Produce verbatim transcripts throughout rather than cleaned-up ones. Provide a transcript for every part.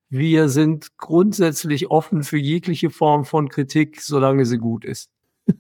Wir sind grundsätzlich offen für jegliche Form von Kritik, solange sie gut ist.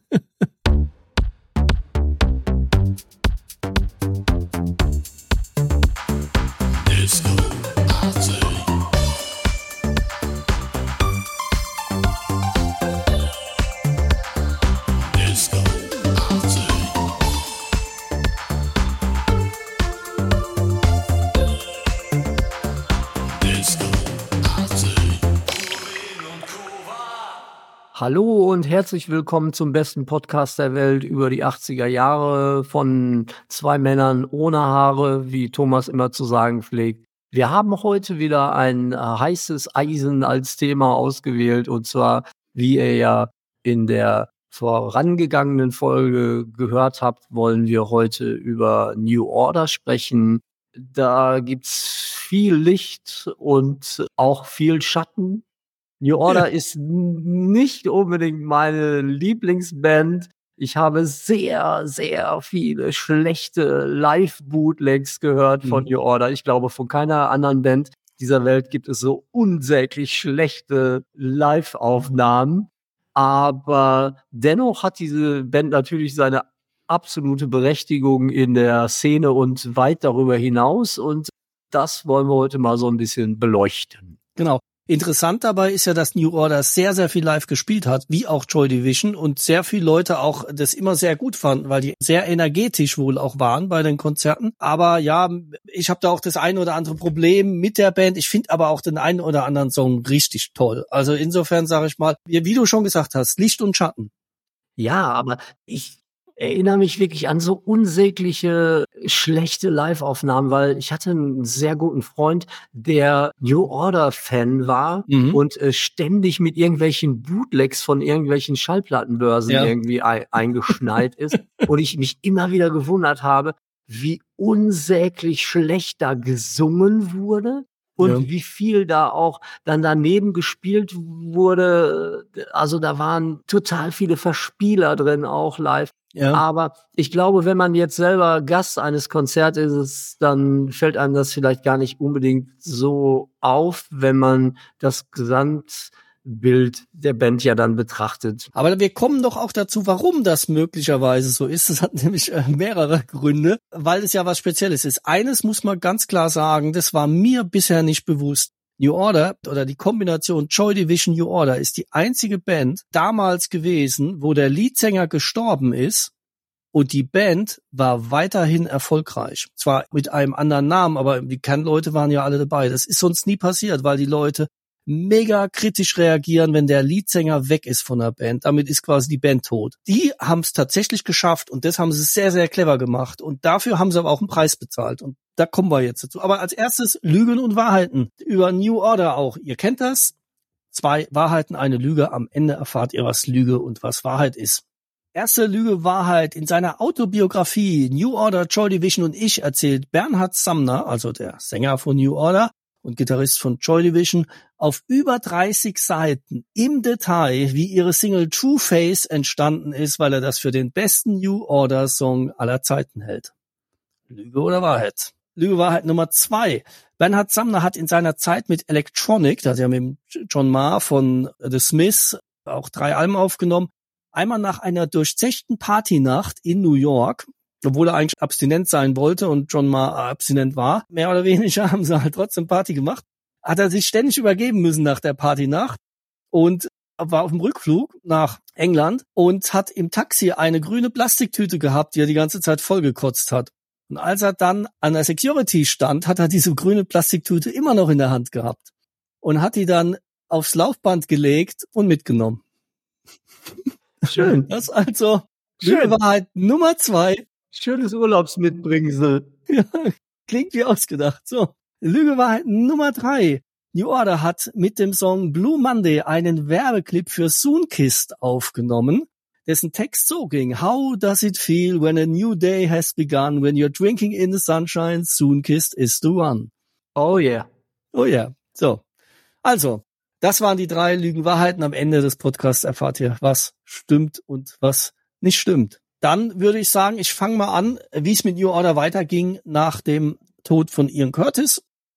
Hallo und herzlich willkommen zum besten Podcast der Welt über die achtziger Jahre von zwei Männern ohne Haare, wie Thomas immer zu sagen pflegt. Wir haben heute wieder ein äh, heißes Eisen als Thema ausgewählt, und zwar, wie ihr ja in der vorangegangenen Folge gehört habt, wollen wir heute über New Order sprechen. Da gibt's viel Licht und auch viel Schatten. New Order ja. ist n- nicht unbedingt meine Lieblingsband. Ich habe sehr, sehr viele schlechte Live-Bootlegs gehört von Mhm. New Order. Ich glaube, von keiner anderen Band dieser Welt gibt es so unsäglich schlechte Live-Aufnahmen. Aber dennoch hat diese Band natürlich seine absolute Berechtigung in der Szene und weit darüber hinaus. Und das wollen wir heute mal so ein bisschen beleuchten. Genau. Interessant dabei ist ja, dass New Order sehr, sehr viel live gespielt hat, wie auch Joy Division, und sehr viele Leute auch das immer sehr gut fanden, weil die sehr energetisch wohl auch waren bei den Konzerten. Aber ja, ich habe da auch das ein oder andere Problem mit der Band. Ich finde aber auch den einen oder anderen Song richtig toll. Also insofern sage ich mal, wie wie du schon gesagt hast, Licht und Schatten. Ja, aber ich erinnere mich wirklich an so unsägliche, schlechte Live-Aufnahmen, weil ich hatte einen sehr guten Freund, der New Order-Fan war Mhm. und äh, ständig mit irgendwelchen Bootlegs von irgendwelchen Schallplattenbörsen Ja. irgendwie ei- eingeschneit ist. Und ich mich immer wieder gewundert habe, wie unsäglich schlecht da gesungen wurde. Und Ja. wie viel da auch dann daneben gespielt wurde. Also da waren total viele Verspieler drin, auch live. Ja. Aber ich glaube, wenn man jetzt selber Gast eines Konzerts ist, dann fällt einem das vielleicht gar nicht unbedingt so auf, wenn man das Gesamtbild der Band ja dann betrachtet. Aber wir kommen doch auch dazu, warum das möglicherweise so ist. Das hat nämlich äh, mehrere Gründe, weil es ja was Spezielles ist. Eines muss man ganz klar sagen, das war mir bisher nicht bewusst. New Order oder die Kombination Joy Division New Order ist die einzige Band damals gewesen, wo der Leadsänger gestorben ist und die Band war weiterhin erfolgreich. Zwar mit einem anderen Namen, aber die Kernleute waren ja alle dabei. Das ist sonst nie passiert, weil die Leute mega kritisch reagieren, wenn der Leadsänger weg ist von der Band. Damit ist quasi die Band tot. Die haben es tatsächlich geschafft und das haben sie sehr, sehr clever gemacht. Und dafür haben sie aber auch einen Preis bezahlt. Und da kommen wir jetzt dazu. Aber als erstes Lügen und Wahrheiten. Über New Order auch. Ihr kennt das. Zwei Wahrheiten, eine Lüge. Am Ende erfahrt ihr, was Lüge und was Wahrheit ist. Erste Lüge, Wahrheit. In seiner Autobiografie New Order, Joy Division und ich erzählt Bernhard Sumner, also der Sänger von New Order und Gitarrist von Joy Division, auf über dreißig Seiten im Detail, wie ihre Single True Face entstanden ist, weil er das für den besten New Order Song aller Zeiten hält. Lüge oder Wahrheit? Lüge, Wahrheit Nummer zwei. Bernhard Sumner hat in seiner Zeit mit Electronic, da hat er mit John Marr von The Smiths auch drei Alben aufgenommen, einmal nach einer durchzechten Partynacht in New York, obwohl er eigentlich abstinent sein wollte und John Marr abstinent war, mehr oder weniger, haben sie halt trotzdem Party gemacht, hat er sich ständig übergeben müssen nach der Partynacht und war auf dem Rückflug nach England und hat im Taxi eine grüne Plastiktüte gehabt, die er die ganze Zeit vollgekotzt hat. Und als er dann an der Security stand, hat er diese grüne Plastiktüte immer noch in der Hand gehabt und hat die dann aufs Laufband gelegt und mitgenommen. Schön. Das also Schön. Lüge, Wahrheit Nummer zwei. Schönes Urlaubsmitbringsel. Ja, klingt wie ausgedacht. So, Lüge, Wahrheit Nummer drei. New Order hat mit dem Song Blue Monday einen Werbeclip für Sunkist aufgenommen, dessen Text so ging: How does it feel when a new day has begun, when you're drinking in the sunshine, Sunkist is the one. Oh yeah. Oh ja, yeah. So. Also, das waren die drei Lügen-Wahrheiten. Am Ende des Podcasts erfahrt ihr, was stimmt und was nicht stimmt. Dann würde ich sagen, ich fange mal an, wie es mit New Order weiterging nach dem Tod von Ian Curtis.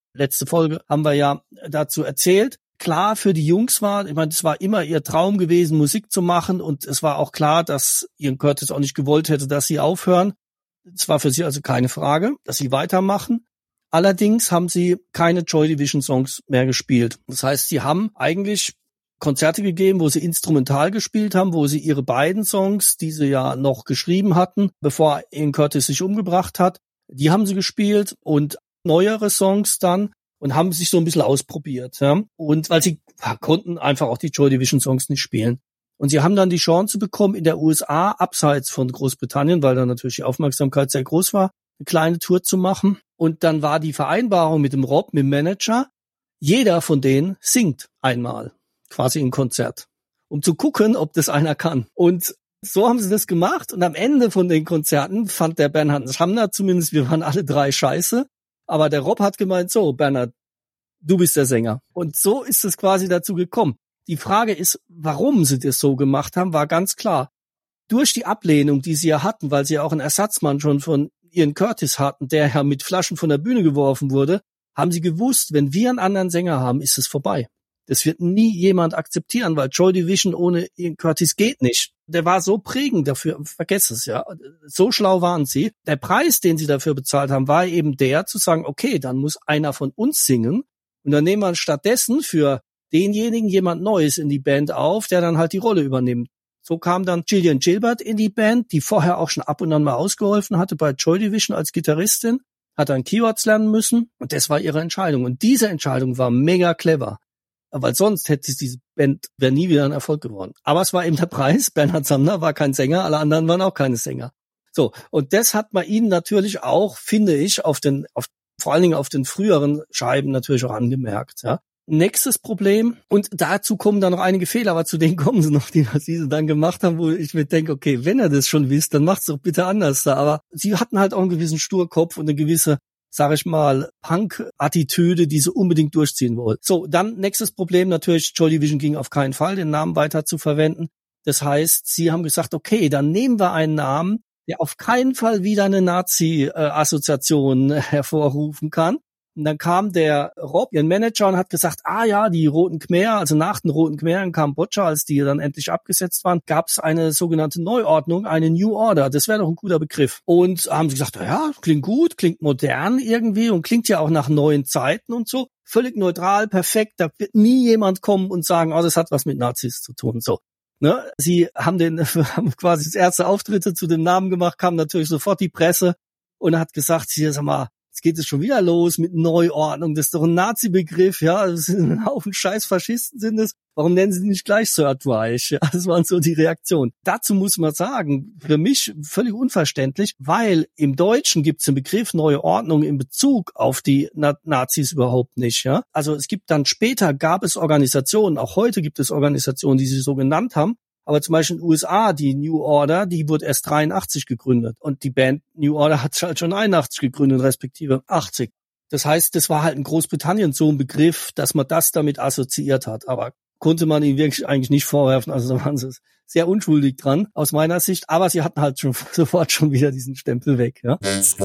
Letzte Folge haben wir ja dazu erzählt. Klar, für die Jungs war, ich meine, es war immer ihr Traum gewesen, Musik zu machen, und es war auch klar, dass Ian Curtis auch nicht gewollt hätte, dass sie aufhören. Es war für sie also keine Frage, dass sie weitermachen. Allerdings haben sie keine Joy Division Songs mehr gespielt. Das heißt, sie haben eigentlich Konzerte gegeben, wo sie instrumental gespielt haben, wo sie ihre beiden Songs, die sie ja noch geschrieben hatten, bevor Ian Curtis sich umgebracht hat, die haben sie gespielt, und neuere Songs dann, und haben sich so ein bisschen ausprobiert. Ja? Und weil sie ja, konnten einfach auch die Joy Division Songs nicht spielen. Und sie haben dann die Chance bekommen, in der U S A, abseits von Großbritannien, weil da natürlich die Aufmerksamkeit sehr groß war, eine kleine Tour zu machen. Und dann war die Vereinbarung mit dem Rob, mit dem Manager, jeder von denen singt einmal, quasi im Konzert, um zu gucken, ob das einer kann. Und so haben sie das gemacht. Und am Ende von den Konzerten fand der Bernhard Sumner zumindest, wir waren alle drei scheiße. Aber der Rob hat gemeint, so, Bernhard, du bist der Sänger. Und so ist es quasi dazu gekommen. Die Frage ist, warum sie das so gemacht haben, war ganz klar. Durch die Ablehnung, die sie ja hatten, weil sie ja auch einen Ersatzmann schon von Ian Curtis hatten, der ja mit Flaschen von der Bühne geworfen wurde, haben sie gewusst, wenn wir einen anderen Sänger haben, ist es vorbei. Das wird nie jemand akzeptieren, weil Joy Division ohne Ian Curtis geht nicht. Der war so prägend dafür, vergesst es ja. So schlau waren sie. Der Preis, den sie dafür bezahlt haben, war eben der, zu sagen, okay, dann muss einer von uns singen, und dann nehmen wir stattdessen für denjenigen jemand Neues in die Band auf, der dann halt die Rolle übernimmt. So kam dann Gillian Gilbert in die Band, die vorher auch schon ab und an mal ausgeholfen hatte bei Joy Division als Gitarristin, hat dann Keyboards lernen müssen, und das war ihre Entscheidung. Und diese Entscheidung war mega clever, weil sonst hätte diese Band wäre nie wieder ein Erfolg geworden. Aber es war eben der Preis. Bernhard Sumner war kein Sänger, alle anderen waren auch keine Sänger. So, und das hat man ihnen natürlich auch, finde ich, auf den, auf, vor allen Dingen auf den früheren Scheiben natürlich auch angemerkt, ja. Nächstes Problem, und dazu kommen dann noch einige Fehler, aber zu denen kommen sie noch, die, was sie dann gemacht haben, wo ich mir denke, okay, wenn ihr das schon wisst, dann macht's doch bitte anders da. Aber sie hatten halt auch einen gewissen Sturkopf und eine gewisse, sag ich mal, Punk-Attitüde, die sie unbedingt durchziehen wollten. So, dann nächstes Problem natürlich, Joy Division ging auf keinen Fall, den Namen weiter zu verwenden. Das heißt, sie haben gesagt, okay, dann nehmen wir einen Namen, der auf keinen Fall wieder eine Nazi-Assoziation hervorrufen kann. Und dann kam der Rob, ihren Manager, und hat gesagt, ah ja, die Roten Khmer, also nach den Roten Khmer in Kambodscha, als die dann endlich abgesetzt waren, gab es eine sogenannte Neuordnung, eine New Order. Das wäre doch ein guter Begriff. Und haben sie gesagt, ja, klingt gut, klingt modern irgendwie und klingt ja auch nach neuen Zeiten und so. Völlig neutral, perfekt, da wird nie jemand kommen und sagen, oh, das hat was mit Nazis zu tun. So. Ne? Sie haben den haben quasi das erste Auftritte zu dem Namen gemacht, kam natürlich sofort die Presse und hat gesagt, hier, sag mal, jetzt geht es schon wieder los mit Neuordnung. Das ist doch ein Nazi-Begriff, ja. Das sind ein Haufen scheiß Faschisten sind es. Warum nennen sie nicht gleich Third Reich? Ja, das waren so die Reaktionen. Dazu muss man sagen, für mich völlig unverständlich, weil im Deutschen gibt es den Begriff Neue Ordnung in Bezug auf die Na- Nazis überhaupt nicht, ja. Also es gibt dann später, gab es Organisationen, auch heute gibt es Organisationen, die sie so genannt haben. Aber zum Beispiel in den U S A, die New Order, die wurde erst dreiundachtzig gegründet. Und die Band New Order hat halt schon einundachtzig gegründet, respektive achtzig. Das heißt, das war halt in Großbritannien so ein Begriff, dass man das damit assoziiert hat. Aber konnte man ihnen wirklich eigentlich nicht vorwerfen. Also da waren sie sehr unschuldig dran, aus meiner Sicht. Aber sie hatten halt schon sofort schon wieder diesen Stempel weg, ja.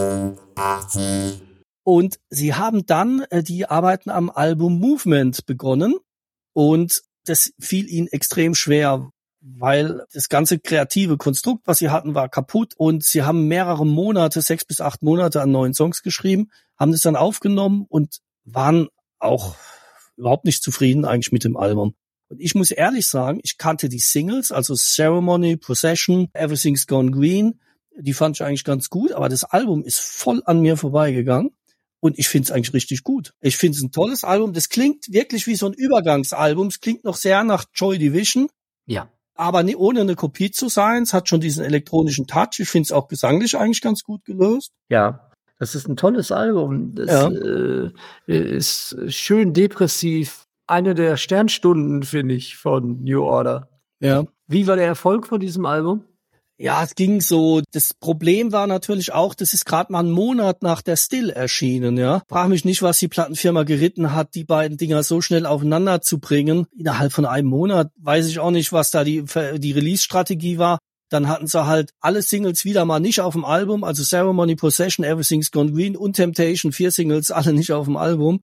Und sie haben dann äh, die Arbeiten am Album Movement begonnen. Und das fiel ihnen extrem schwer, weil das ganze kreative Konstrukt, was sie hatten, war kaputt, und sie haben mehrere Monate, sechs bis acht Monate an neuen Songs geschrieben, haben das dann aufgenommen und waren auch überhaupt nicht zufrieden eigentlich mit dem Album. Und ich muss ehrlich sagen, ich kannte die Singles, also Ceremony, Procession, Everything's Gone Green, die fand ich eigentlich ganz gut, aber das Album ist voll an mir vorbeigegangen. Und ich finde es eigentlich richtig gut. Ich finde es ein tolles Album. Das klingt wirklich wie so ein Übergangsalbum. Es klingt noch sehr nach Joy Division. Ja. Aber nie, ohne eine Kopie zu sein. Es hat schon diesen elektronischen Touch. Ich finde es auch gesanglich eigentlich ganz gut gelöst. Ja, das ist ein tolles Album. Das Ja. äh, ist schön depressiv. Eine der Sternstunden, finde ich, von New Order. Ja. Wie war der Erfolg von diesem Album? Ja, es ging so. Das Problem war natürlich auch, das ist gerade mal einen Monat nach der Still erschienen, ja. Frag mich nicht, was die Plattenfirma geritten hat, die beiden Dinger so schnell aufeinander zu bringen. Innerhalb von einem Monat weiß ich auch nicht, was da die, die Release-Strategie war. Dann hatten sie halt alle Singles wieder mal nicht auf dem Album, also Ceremony, Possession, Everything's Gone Green und Temptation, vier Singles, alle nicht auf dem Album.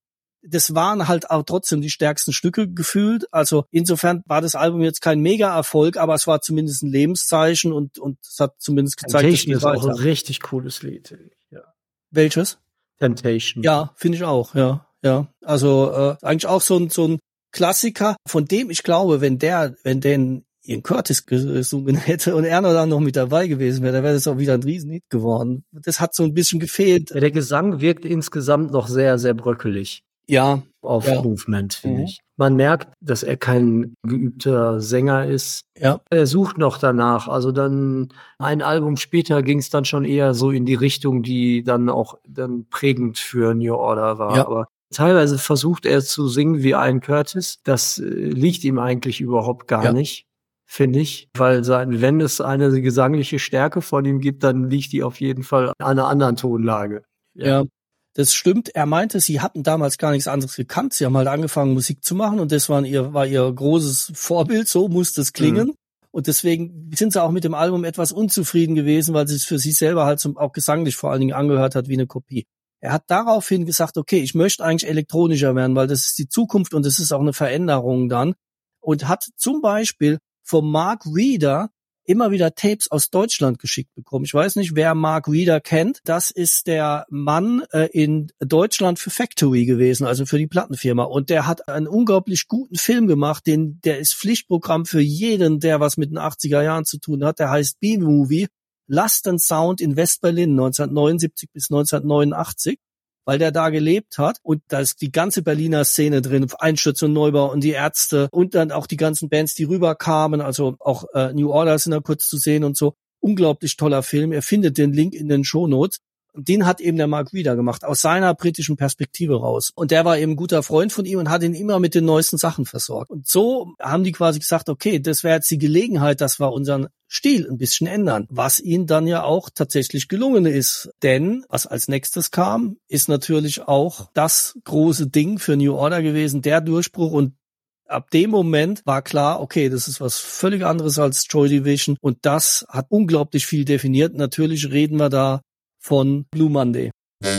das waren halt auch trotzdem die stärksten Stücke gefühlt. Also insofern war das Album jetzt kein Mega-Erfolg, aber es war zumindest ein Lebenszeichen und und es hat zumindest gezeigt, dass Temptation ist auch ein richtig cooles Lied. Ja. Welches? Temptation. Ja, finde ich auch, ja. Ja. Also äh, eigentlich auch so ein so ein Klassiker, von dem ich glaube, wenn der, wenn den Ian Curtis gesungen hätte und er dann noch mit dabei gewesen wäre, dann wäre das auch wieder ein Riesenhit geworden. Das hat so ein bisschen gefehlt. Ja, der Gesang wirkt insgesamt noch sehr, sehr bröckelig. Ja. Auf ja. Movement, finde Mhm. ich. Man merkt, dass er kein geübter Sänger ist. Ja. Er sucht noch danach. Also dann ein Album später ging es dann schon eher so in die Richtung, die dann auch dann prägend für New Order war. Ja. Aber teilweise versucht er zu singen wie Ian Curtis. Das äh, liegt ihm eigentlich überhaupt gar Ja. nicht, finde ich. Weil sein, wenn es eine gesangliche Stärke von ihm gibt, dann liegt die auf jeden Fall an einer anderen Tonlage. Ja. ja. Das stimmt. Er meinte, sie hatten damals gar nichts anderes gekannt. Sie haben halt angefangen, Musik zu machen und das war ihr, war ihr großes Vorbild. So muss das klingen. Mhm. Und deswegen sind sie auch mit dem Album etwas unzufrieden gewesen, weil sie es für sich selber halt zum, auch gesanglich vor allen Dingen angehört hat wie eine Kopie. Er hat daraufhin gesagt, okay, ich möchte eigentlich elektronischer werden, weil das ist die Zukunft und das ist auch eine Veränderung dann. Und hat zum Beispiel vom Mark Reeder immer wieder Tapes aus Deutschland geschickt bekommen. Ich weiß nicht, wer Mark Reeder kennt. Das ist der Mann äh, in Deutschland für Factory gewesen, also für die Plattenfirma. Und der hat einen unglaublich guten Film gemacht, den, der ist Pflichtprogramm für jeden, der was mit den achtziger Jahren zu tun hat. Der heißt B-Movie, Lust and Sound in West-Berlin, neunzehnhundertneunundsiebzig bis neunzehnhundertneunundachtzig. Weil der da gelebt hat und da ist die ganze Berliner Szene drin, Einstürze und Neubau und die Ärzte und dann auch die ganzen Bands, die rüberkamen, also auch äh, New Order sind da kurz zu sehen und so. Unglaublich toller Film. Er findet den Link in den Shownotes. Und den hat eben der Mark Reeder gemacht, aus seiner britischen Perspektive raus. Und der war eben ein guter Freund von ihm und hat ihn immer mit den neuesten Sachen versorgt. Und so haben die quasi gesagt, okay, das wäre jetzt die Gelegenheit, dass wir unseren Stil ein bisschen ändern, was ihnen dann ja auch tatsächlich gelungen ist. Denn was als nächstes kam, ist natürlich auch das große Ding für New Order gewesen, der Durchbruch. Und ab dem Moment war klar, okay, das ist was völlig anderes als Joy Division. Und das hat unglaublich viel definiert. Natürlich reden wir da von Blue Monday.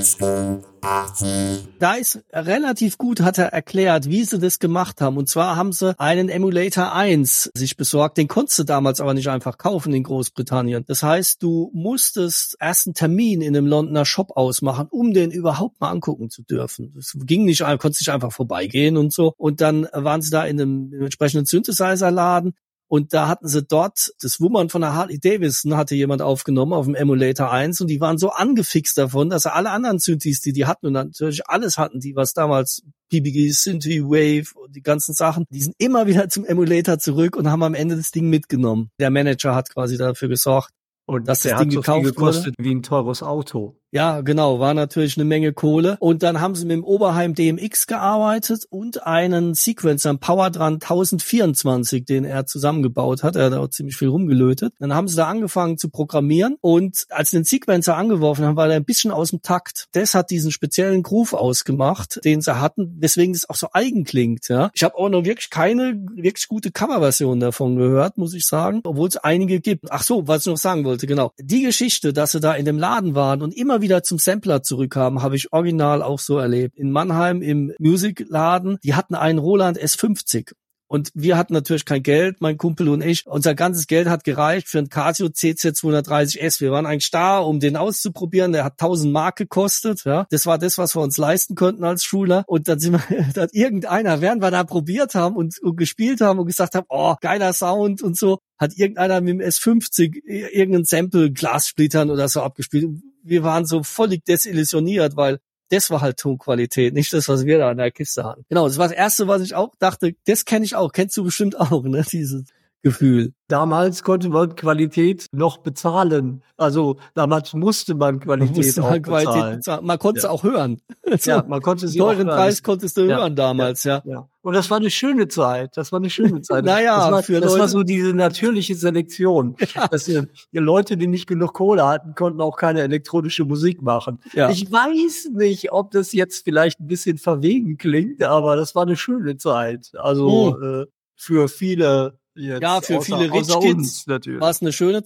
Da ist relativ gut, hat er erklärt, wie sie das gemacht haben. Und zwar haben sie einen Emulator eins sich besorgt. Den konntest du damals aber nicht einfach kaufen in Großbritannien. Das heißt, du musstest erst einen Termin in einem Londoner Shop ausmachen, um den überhaupt mal angucken zu dürfen. Das ging nicht, konntest nicht einfach vorbeigehen und so. Und dann waren sie da in einem, in einem entsprechenden Synthesizer-Laden. Und da hatten sie dort, das Wummern von der Harley Davidson hatte jemand aufgenommen auf dem Emulator eins und die waren so angefixt davon, dass sie alle anderen Synthes, die die hatten und natürlich alles hatten, die was damals P B G, Synthie, Wave und die ganzen Sachen, die sind immer wieder zum Emulator zurück und haben am Ende das Ding mitgenommen. Der Manager hat quasi dafür gesorgt, und dass das das Ding hat so gekauft viel gekostet wurde. Wie ein teures Auto. Ja, genau, war natürlich eine Menge Kohle. Und dann haben sie mit dem Oberheim D M X gearbeitet und einen Sequencer, einen Powerdran tausendvierundzwanzig, den er zusammengebaut hat. Er hat auch ziemlich viel rumgelötet. Dann haben sie da angefangen zu programmieren und als sie den Sequencer angeworfen haben, war der ein bisschen aus dem Takt. Das hat diesen speziellen Groove ausgemacht, den sie hatten, weswegen das auch so eigen klingt. Ja. Ich habe auch noch wirklich keine wirklich gute Coverversion davon gehört, muss ich sagen, obwohl es einige gibt. Ach so, was ich noch sagen wollte, genau. Die Geschichte, dass sie da in dem Laden waren und immer wieder zum Sampler zurückkamen, habe ich original auch so erlebt. In Mannheim im Musikladen, die hatten einen Roland S fünfzig. Und wir hatten natürlich kein Geld, mein Kumpel und ich. Unser ganzes Geld hat gereicht für einen Casio C Z zweihundertdreißig S. Wir waren eigentlich da, um den auszuprobieren. Der hat tausend Mark gekostet. Ja, das war das, was wir uns leisten konnten als Schüler. Und dann sind wir, dann hat irgendeiner, während wir da probiert haben und, und gespielt haben und gesagt haben, oh, geiler Sound und so, hat irgendeiner mit dem S fünfzig irgendein Sample Glassplittern oder so abgespielt. Wir waren so völlig desillusioniert, weil das war halt Tonqualität, nicht das, was wir da in der Kiste hatten. Genau, das war das Erste, was ich auch dachte, das kenne ich auch, kennst du bestimmt auch, ne, dieses Gefühl. Damals konnte man Qualität noch bezahlen. Also damals musste man Qualität musste auch man Qualität bezahlen. bezahlen. Man konnte es ja. auch hören. So, ja, man konnte sie teuren auch Preis konntest du ja. hören damals, ja. ja. Und das war eine schöne Zeit. Das war eine schöne Zeit. naja, das war, für das Leute. war so diese natürliche Selektion. Ja. Dass die, die Leute, die nicht genug Kohle hatten, konnten auch keine elektronische Musik machen. Ja. Ich weiß nicht, ob das jetzt vielleicht ein bisschen verwegen klingt, aber das war eine schöne Zeit. Also hm. äh, für viele Jetzt, ja, für außer, viele Rich Kids war es eine schöne Zeit.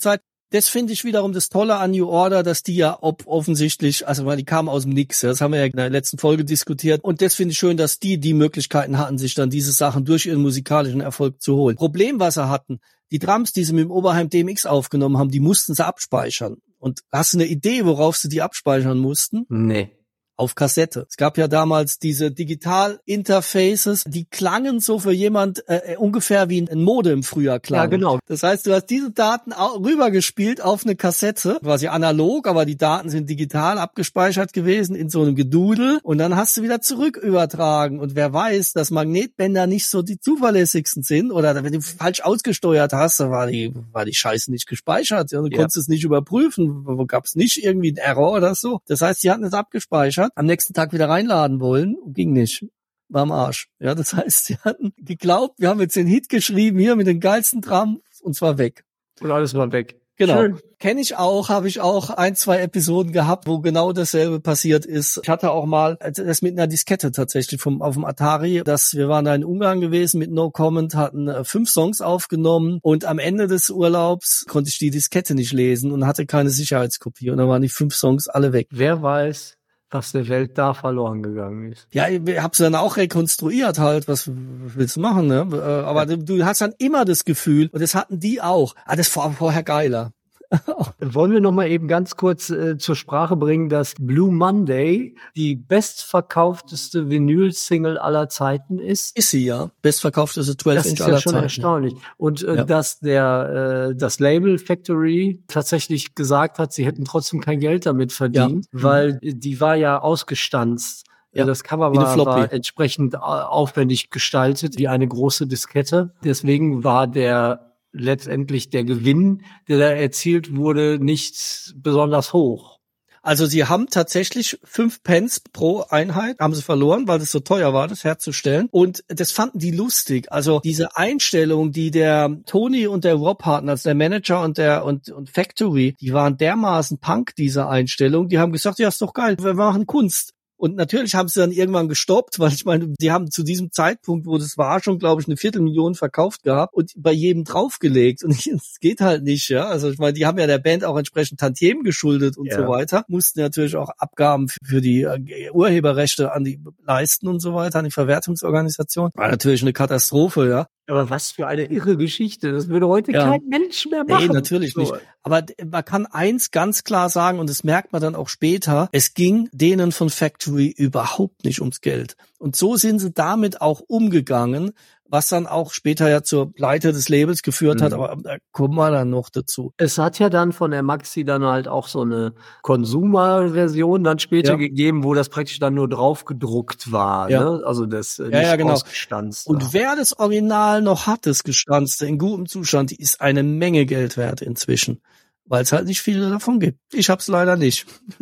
Das finde ich wiederum das Tolle an New Order, dass die ja ob offensichtlich, also weil die kamen aus dem Nix, das haben wir ja in der letzten Folge diskutiert, und das finde ich schön, dass die die Möglichkeiten hatten, sich dann diese Sachen durch ihren musikalischen Erfolg zu holen. Problem, was sie hatten, die Drums, die sie mit dem Oberheim D M X aufgenommen haben, die mussten sie abspeichern. Und hast du eine Idee, worauf sie die abspeichern mussten? Nee. Auf Kassette. Es gab ja damals diese Digital-Interfaces, die klangen so für jemand äh, ungefähr wie ein Modem früher klang. Ja, genau. Das heißt, du hast diese Daten rübergespielt auf eine Kassette, quasi analog, aber die Daten sind digital abgespeichert gewesen in so einem Gedudel, und dann hast du wieder zurück übertragen. Und wer weiß, dass Magnetbänder nicht so die zuverlässigsten sind, oder wenn du falsch ausgesteuert hast, dann war die, war die Scheiße nicht gespeichert. Ja, du ja. konntest es nicht überprüfen, gab es nicht irgendwie einen Error oder so. Das heißt, die hatten es abgespeichert, am nächsten Tag wieder reinladen wollen, ging nicht. War am Arsch. Ja, das heißt, sie hatten geglaubt, wir haben jetzt den Hit geschrieben, hier mit den geilsten Drums, und zwar weg. Und alles war weg. Genau. Schön. Kenne ich auch, habe ich auch ein, zwei Episoden gehabt, wo genau dasselbe passiert ist. Ich hatte auch mal das mit einer Diskette tatsächlich vom auf dem Atari, dass wir waren da in Ungarn gewesen mit No Comment, hatten äh, fünf Songs aufgenommen, und am Ende des Urlaubs konnte ich die Diskette nicht lesen und hatte keine Sicherheitskopie, und dann waren die fünf Songs alle weg. Wer weiß, was der Welt da verloren gegangen ist. Ja, ich hab's dann auch rekonstruiert halt, was willst du machen, ne? Aber ja. du, du hast dann immer das Gefühl, und das hatten die auch, ah, das war vorher geiler. Wollen wir noch mal eben ganz kurz äh, zur Sprache bringen, dass Blue Monday die bestverkaufteste Vinyl-Single aller Zeiten ist? Ist sie, ja. Bestverkaufteste zwölf Inch aller Zeiten. Das ist ja schon erstaunlich. Und äh, ja. dass der äh, das Label Factory tatsächlich gesagt hat, sie hätten trotzdem kein Geld damit verdient, ja. weil die war ja ausgestanzt. Ja, das Cover war, war entsprechend aufwendig gestaltet, wie eine große Diskette. Deswegen war der letztendlich der Gewinn, der da erzielt wurde, nicht besonders hoch. Also sie haben tatsächlich fünf Pence pro Einheit, haben sie verloren, weil es so teuer war, das herzustellen. Und das fanden die lustig. Also diese Einstellung, die der Tony und der Rob hatten, also der Manager und der und, und Factory, die waren dermaßen Punk, diese Einstellung. Die haben gesagt, ja, ist doch geil, wir machen Kunst. Und natürlich haben sie dann irgendwann gestoppt, weil ich meine, die haben zu diesem Zeitpunkt, wo das war, schon, glaube ich, eine Viertelmillion verkauft gehabt und bei jedem draufgelegt. Und es geht halt nicht, ja. Also ich meine, die haben ja der Band auch entsprechend Tantiemen geschuldet und ja. so weiter. Mussten natürlich auch Abgaben für die Urheberrechte an die leisten und so weiter, an die Verwertungsorganisation. War natürlich eine Katastrophe, ja. Aber was für eine irre Geschichte. Das würde heute ja. kein Mensch mehr machen. Nee, natürlich so. nicht. Aber man kann eins ganz klar sagen, und das merkt man dann auch später, es ging denen von Factory überhaupt nicht ums Geld. Und so sind sie damit auch umgegangen, was dann auch später ja zur Pleite des Labels geführt mhm. hat, aber da kommen wir dann noch dazu. Es hat ja dann von der Maxi dann halt auch so eine Consumer-Version dann später ja. gegeben, wo das praktisch dann nur drauf gedruckt war, ja. ne? Also das äh, ja, nicht ja, genau. ausgestanzt Und war. wer das Original noch hat, das gestanzte, in gutem Zustand, die ist eine Menge Geld wert inzwischen, weil es halt nicht viele davon gibt. Ich hab's leider nicht.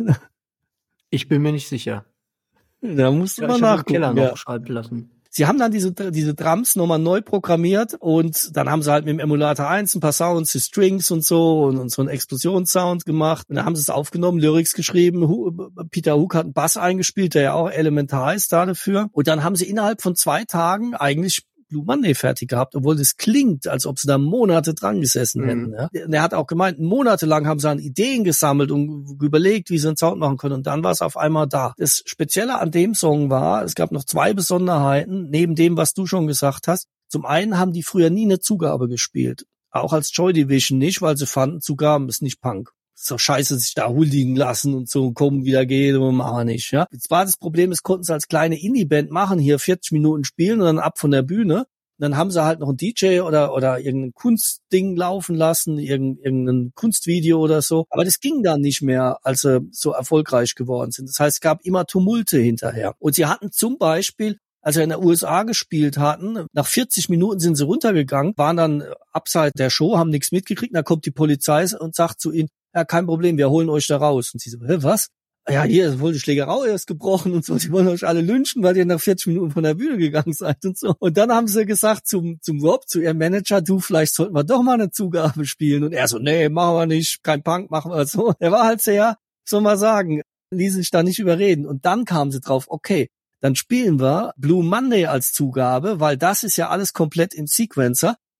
Ich bin mir nicht sicher. Da musst du ja, mal ich nachgucken. Keller noch ja. schreiben lassen. Sie haben dann diese diese Drums nochmal neu programmiert, und dann haben sie halt mit dem Emulator eins ein paar Sounds, die Strings und so und, und so einen Explosionssound gemacht. Und dann haben sie es aufgenommen, Lyrics geschrieben. Peter Hook hat einen Bass eingespielt, der ja auch elementar ist da dafür. Und dann haben sie innerhalb von zwei Tagen eigentlich Blue Monday fertig gehabt, obwohl das klingt, als ob sie da Monate dran gesessen mhm. hätten. Ja. Er hat auch gemeint, monatelang haben sie an Ideen gesammelt und überlegt, wie sie einen Sound machen können, und dann war es auf einmal da. Das Spezielle an dem Song war, es gab noch zwei Besonderheiten, neben dem, was du schon gesagt hast. Zum einen haben die früher nie eine Zugabe gespielt, auch als Joy Division nicht, weil sie fanden, Zugaben ist nicht Punk. Ist doch scheiße, sich da huldigen lassen und so, kommen, wieder gehen, und machen wir nicht, ja. Jetzt war das Problem, es konnten sie als kleine Indie-Band machen, hier vierzig Minuten spielen und dann ab von der Bühne. Und dann haben sie halt noch einen D J oder oder irgendein Kunstding laufen lassen, irgendein, irgendein Kunstvideo oder so. Aber das ging dann nicht mehr, als sie so erfolgreich geworden sind. Das heißt, es gab immer Tumulte hinterher. Und sie hatten zum Beispiel, als wir in der U S A gespielt hatten, nach vierzig Minuten sind sie runtergegangen, waren dann abseits der Show, haben nichts mitgekriegt, dann kommt die Polizei und sagt zu ihnen, ja, kein Problem, wir holen euch da raus. Und sie so, hä, was? Ja, hier ist wohl die Schlägerei erst gebrochen und so. Die wollen euch alle lynchen, weil ihr nach vierzig Minuten von der Bühne gegangen seid und so. Und dann haben sie gesagt zum zum Rob, zu ihrem Manager, du, vielleicht sollten wir doch mal eine Zugabe spielen. Und er so, nee, machen wir nicht, kein Punk, machen wir so. Er war halt sehr, soll man sagen, ließ sich da nicht überreden. Und dann kamen sie drauf, okay, dann spielen wir Blue Monday als Zugabe, weil das ist ja alles komplett im Sequencer.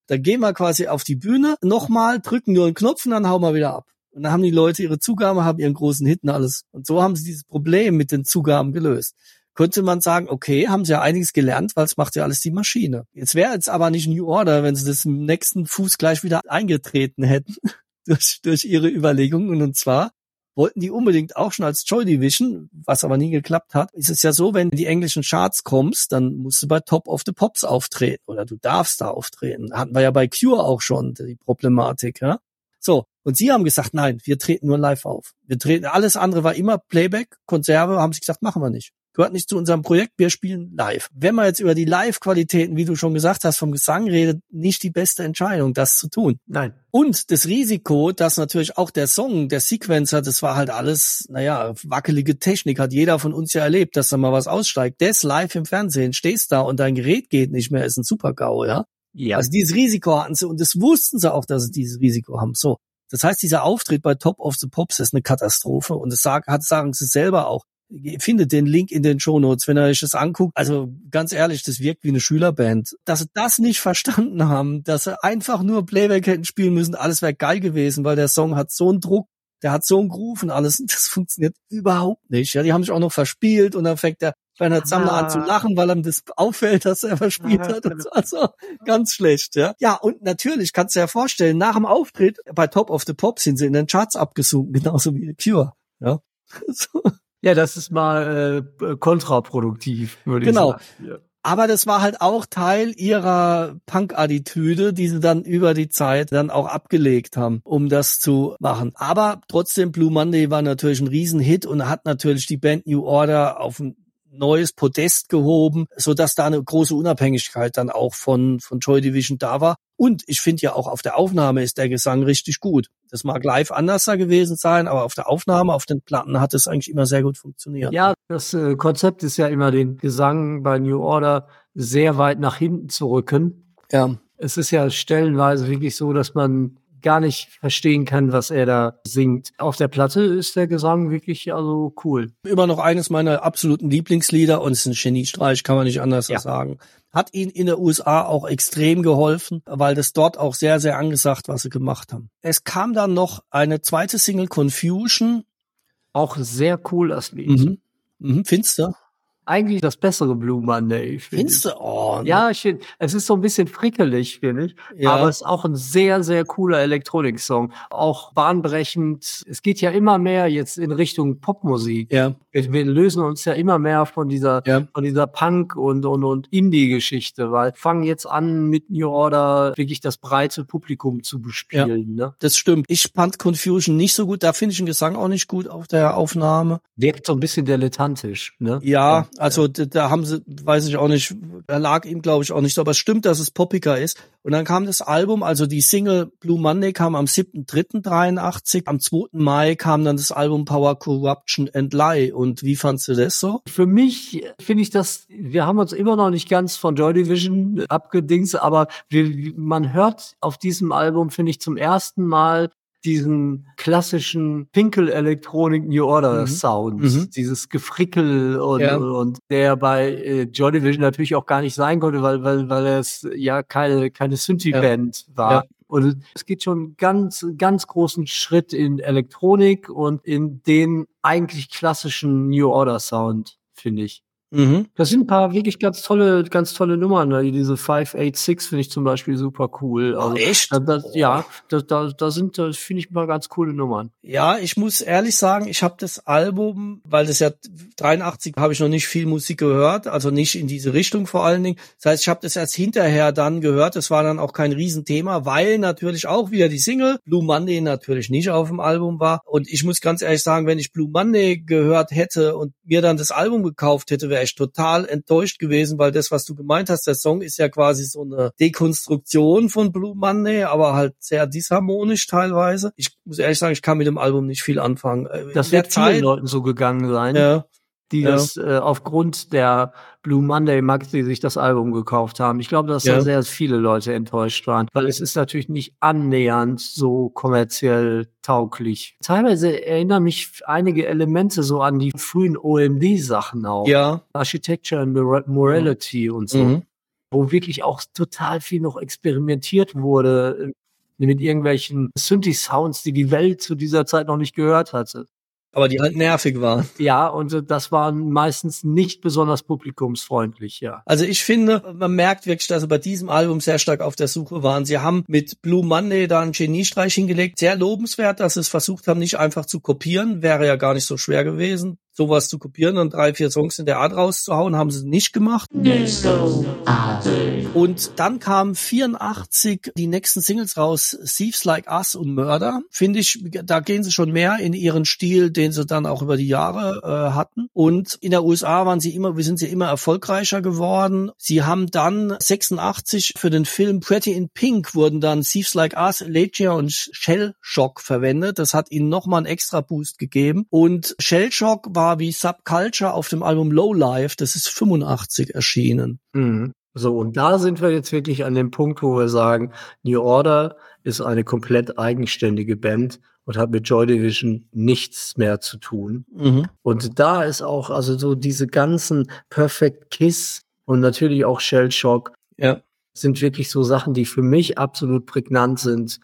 Dann gehen wir quasi auf die Bühne, nochmal, drücken nur einen Knopf und dann hauen wir wieder ab. Und dann haben die Leute ihre Zugabe, haben ihren großen Hit und alles. Und so haben sie dieses Problem mit den Zugaben gelöst. Könnte man sagen, okay, haben sie ja einiges gelernt, weil es macht ja alles die Maschine. Jetzt wäre jetzt aber nicht New Order, wenn sie das im nächsten Fuß gleich wieder eingetreten hätten durch, durch ihre Überlegungen. Und zwar wollten die unbedingt auch schon als Joy Division, was aber nie geklappt hat, ist es ja so, wenn du in die englischen Charts kommst, dann musst du bei Top of the Pops auftreten oder du darfst da auftreten. Hatten wir ja bei Cure auch schon die Problematik, ja. So, und sie haben gesagt, nein, wir treten nur live auf. Wir treten, alles andere war immer Playback, Konserve, haben sie gesagt, machen wir nicht. Gehört nicht zu unserem Projekt, wir spielen live. Wenn man jetzt über die Live-Qualitäten, wie du schon gesagt hast, vom Gesang redet, nicht die beste Entscheidung, das zu tun. Nein. Und das Risiko, dass natürlich auch der Song, der Sequencer, das war halt alles, naja, wackelige Technik, hat jeder von uns ja erlebt, dass da mal was aussteigt. Das live im Fernsehen, stehst da und dein Gerät geht nicht mehr, ist ein Super-GAU, ja? Ja. Also dieses Risiko hatten sie und das wussten sie auch, dass sie dieses Risiko haben. So. Das heißt, dieser Auftritt bei Top of the Pops ist eine Katastrophe und das sagen, hat, sagen sie selber auch. Findet den Link in den Shownotes, wenn ihr euch das anguckt. Also ganz ehrlich, das wirkt wie eine Schülerband. Dass sie das nicht verstanden haben, dass sie einfach nur Playback hätten spielen müssen, alles wäre geil gewesen, weil der Song hat so einen Druck, der hat so einen Groove und alles. Das funktioniert überhaupt nicht. Ja, die haben sich auch noch verspielt und dann fängt der Bernhard Sammler ah. an zu lachen, weil ihm das auffällt, dass er verspielt ah. hat. Und so. Also ganz schlecht, ja. Ja, und natürlich kannst du dir ja vorstellen, nach dem Auftritt bei Top of the Pops sind sie in den Charts abgesunken, genauso wie Cure. Ja. So. Ja, das ist mal äh, kontraproduktiv, würde genau. ich sagen. Ja. Aber das war halt auch Teil ihrer Punk-Attitüde, die sie dann über die Zeit dann auch abgelegt haben, um das zu machen. Aber trotzdem, Blue Monday war natürlich ein Riesenhit und hat natürlich die Band New Order auf ein neues Podest gehoben, so dass da eine große Unabhängigkeit dann auch von von Joy Division da war. Und ich finde ja auch auf der Aufnahme ist der Gesang richtig gut. Das mag live anders gewesen sein, aber auf der Aufnahme, auf den Platten hat es eigentlich immer sehr gut funktioniert. Ja, das äh, Konzept ist ja immer, den Gesang bei New Order sehr weit nach hinten zu rücken. Ja. Es ist ja stellenweise wirklich so, dass man gar nicht verstehen kann, was er da singt. Auf der Platte ist der Gesang wirklich also cool. Immer noch eines meiner absoluten Lieblingslieder und es ist ein Geniestreich, kann man nicht anders ja. sagen. Hat ihnen in der U S A auch extrem geholfen, weil das dort auch sehr, sehr angesagt, was sie gemacht haben. Es kam dann noch eine zweite Single, Confusion. Auch sehr cool, das Lied. Mhm. Mhm. Findest du? Eigentlich das bessere Blue Monday. Findest du? Oh, ne? Ja, ich finde, es ist so ein bisschen frickelig, finde ich. Ja. Aber es ist auch ein sehr, sehr cooler Elektronik-Song. Auch bahnbrechend. Es geht ja immer mehr jetzt in Richtung Popmusik. Ja. Wir, wir lösen uns ja immer mehr von dieser, ja. von dieser Punk- und, und, und Indie-Geschichte, weil fangen jetzt an, mit New Order wirklich das breite Publikum zu bespielen. Ja. Ne? Das stimmt. Ich fand Confusion nicht so gut. Da finde ich den Gesang auch nicht gut auf der Aufnahme. Wirkt so ein bisschen dilettantisch, ne? Ja. ja. Also da, da haben sie, weiß ich auch nicht, da lag ihm glaube ich auch nicht so, aber es stimmt, dass es poppiger ist. Und dann kam das Album, also die Single Blue Monday kam am siebten dritten dreiundachtzig, am zweiten Mai kam dann das Album Power, Corruption and Lie. Und wie fandst du das so? Für mich finde ich das, wir haben uns immer noch nicht ganz von Joy Division abgedingst, aber wir, man hört auf diesem Album, finde ich, zum ersten Mal diesen klassischen Pinkel-Elektronik New Order mhm. Sound, mhm. dieses Gefrickel und, ja. und der bei äh, Joy Division natürlich auch gar nicht sein konnte, weil weil weil es ja keine keine Synthie-Band ja. war. Ja. Und es geht schon einen ganz ganz großen Schritt in Elektronik und in den eigentlich klassischen New Order Sound, finde ich. Mhm. Das sind ein paar wirklich ganz tolle, ganz tolle Nummern. Ne? Diese five eight six finde ich zum Beispiel super cool. Also, oh, echt? Da, da, ja, da, da, da sind, da finde ich mal ganz coole Nummern. Ja, ich muss ehrlich sagen, ich habe das Album, weil das ja dreiundachtzig habe ich noch nicht viel Musik gehört, also nicht in diese Richtung vor allen Dingen. Das heißt, ich habe das erst hinterher dann gehört. Das war dann auch kein Riesenthema, weil natürlich auch wieder die Single Blue Monday natürlich nicht auf dem Album war. Und ich muss ganz ehrlich sagen, wenn ich Blue Monday gehört hätte und mir dann das Album gekauft hätte, wäre ich total enttäuscht gewesen, weil das, was du gemeint hast, der Song ist ja quasi so eine Dekonstruktion von Blue Monday, aber halt sehr disharmonisch teilweise. Ich muss ehrlich sagen, ich kann mit dem Album nicht viel anfangen. Das wird vielen Leuten so gegangen sein, ja, die ja. das äh, aufgrund der Blue Monday Max, die sich das Album gekauft haben. Ich glaube, dass ja. da sehr viele Leute enttäuscht waren, weil es ist natürlich nicht annähernd so kommerziell tauglich. Teilweise erinnern mich einige Elemente so an die frühen O M D-Sachen auch. Ja. Architecture and Morality mhm. und so. Mhm. wo wirklich auch total viel noch experimentiert wurde, äh, mit irgendwelchen Synthi-Sounds, die die Welt zu dieser Zeit noch nicht gehört hatte. Aber die halt nervig waren. Ja, und äh, das war meistens nicht besonders publikumsfreundlich, ja. Also ich finde, man merkt wirklich, dass sie bei diesem Album sehr stark auf der Suche waren. Sie haben mit Blue Monday da einen Geniestreich hingelegt. Sehr lobenswert, dass sie es versucht haben, nicht einfach zu kopieren. Wäre ja gar nicht so schwer gewesen, sowas zu kopieren und drei, vier Songs in der Art rauszuhauen. Haben sie nicht gemacht. Und dann kamen vierundachtzig die nächsten Singles raus, Thieves Like Us und Murder. Finde ich, da gehen sie schon mehr in ihren Stil, den sie dann auch über die Jahre äh, hatten. Und in der U S A waren sie immer, wir sind sie immer erfolgreicher geworden. Sie haben dann sechsundachtzig für den Film Pretty in Pink wurden dann Thieves Like Us, Legia und Shell Shock verwendet. Das hat ihnen nochmal einen extra Boost gegeben. Und Shell Shock war wie Subculture auf dem Album Low Life, das ist fünfundachtzig erschienen. Mhm. So, und da sind wir jetzt wirklich an dem Punkt, wo wir sagen, New Order ist eine komplett eigenständige Band und hat mit Joy Division nichts mehr zu tun. Mhm. Und da ist auch, also so diese ganzen Perfect Kiss und natürlich auch Shell Shock, ja, sind wirklich so Sachen, die für mich absolut prägnant sind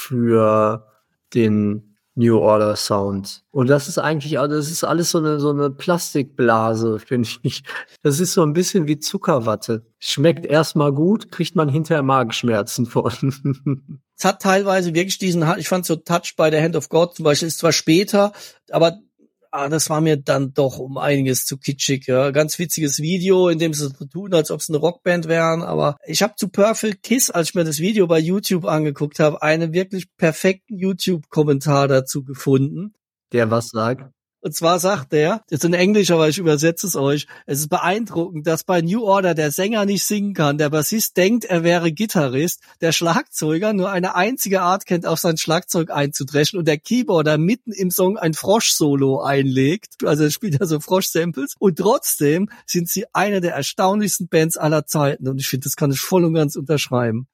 für den New Order Sound. Und das ist eigentlich, also das ist alles so eine, so eine Plastikblase, finde ich. Das ist so ein bisschen wie Zuckerwatte. Schmeckt erstmal gut, kriegt man hinterher Magenschmerzen von. Es hat teilweise wirklich diesen, ich fand so Touch by the Hand of God zum Beispiel, ist zwar später, aber ah, das war mir dann doch um einiges zu kitschig, ja. Ganz witziges Video, in dem sie so tun, als ob es eine Rockband wären, aber ich habe zu Perfect Kiss, als ich mir das Video bei YouTube angeguckt habe, einen wirklich perfekten YouTube-Kommentar dazu gefunden. Der was sagt? Und zwar sagt er, das ist in Englisch, aber ich übersetze es euch, es ist beeindruckend, dass bei New Order der Sänger nicht singen kann, der Bassist denkt, er wäre Gitarrist, der Schlagzeuger nur eine einzige Art kennt, auf sein Schlagzeug einzudreschen und der Keyboarder mitten im Song ein Frosch-Solo einlegt, also er spielt ja so Frosch-Samples und trotzdem sind sie eine der erstaunlichsten Bands aller Zeiten und ich finde, das kann ich voll und ganz unterschreiben.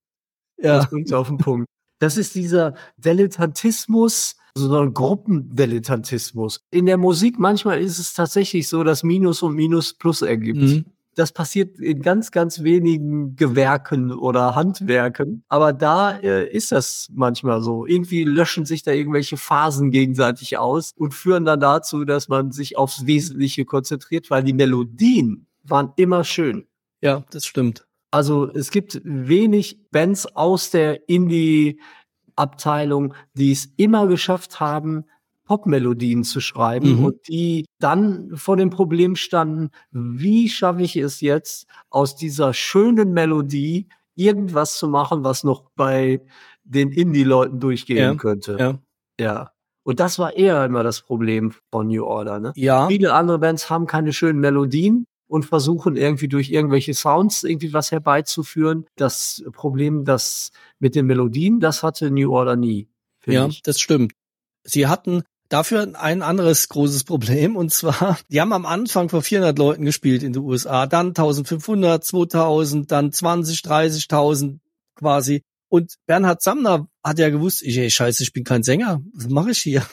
Ja. Das bringt auf den Punkt. Das ist dieser Dilettantismus, so ein Gruppendilettantismus. In der Musik manchmal ist es tatsächlich so, dass Minus und Minus Plus ergibt. Mhm. Das passiert in ganz, ganz wenigen Gewerken oder Handwerken. Aber da äh, ist das manchmal so. Irgendwie löschen sich da irgendwelche Phasen gegenseitig aus und führen dann dazu, dass man sich aufs Wesentliche konzentriert, weil die Melodien waren immer schön. Ja, das stimmt. Also es gibt wenig Bands aus der Indie- Abteilung, die es immer geschafft haben, Popmelodien zu schreiben mhm. und die dann vor dem Problem standen, wie schaffe ich es jetzt, aus dieser schönen Melodie irgendwas zu machen, was noch bei den Indie-Leuten durchgehen ja. könnte. Ja. ja. Und das war eher immer das Problem von New Order. Ne? Ja. Viele andere Bands haben keine schönen Melodien und versuchen irgendwie durch irgendwelche Sounds irgendwie was herbeizuführen. Das Problem, das mit den Melodien, das hatte New Order nie. Ja, ich. Das stimmt. Sie hatten dafür ein anderes großes Problem und zwar, die haben am Anfang vor vierhundert Leuten gespielt in den U S A, dann eintausendfünfhundert, zweitausend, dann zwanzig, dreißigtausend quasi. Und Bernhard Sumner hat ja gewusst, ich, ey, scheiße, ich bin kein Sänger, was mache ich hier?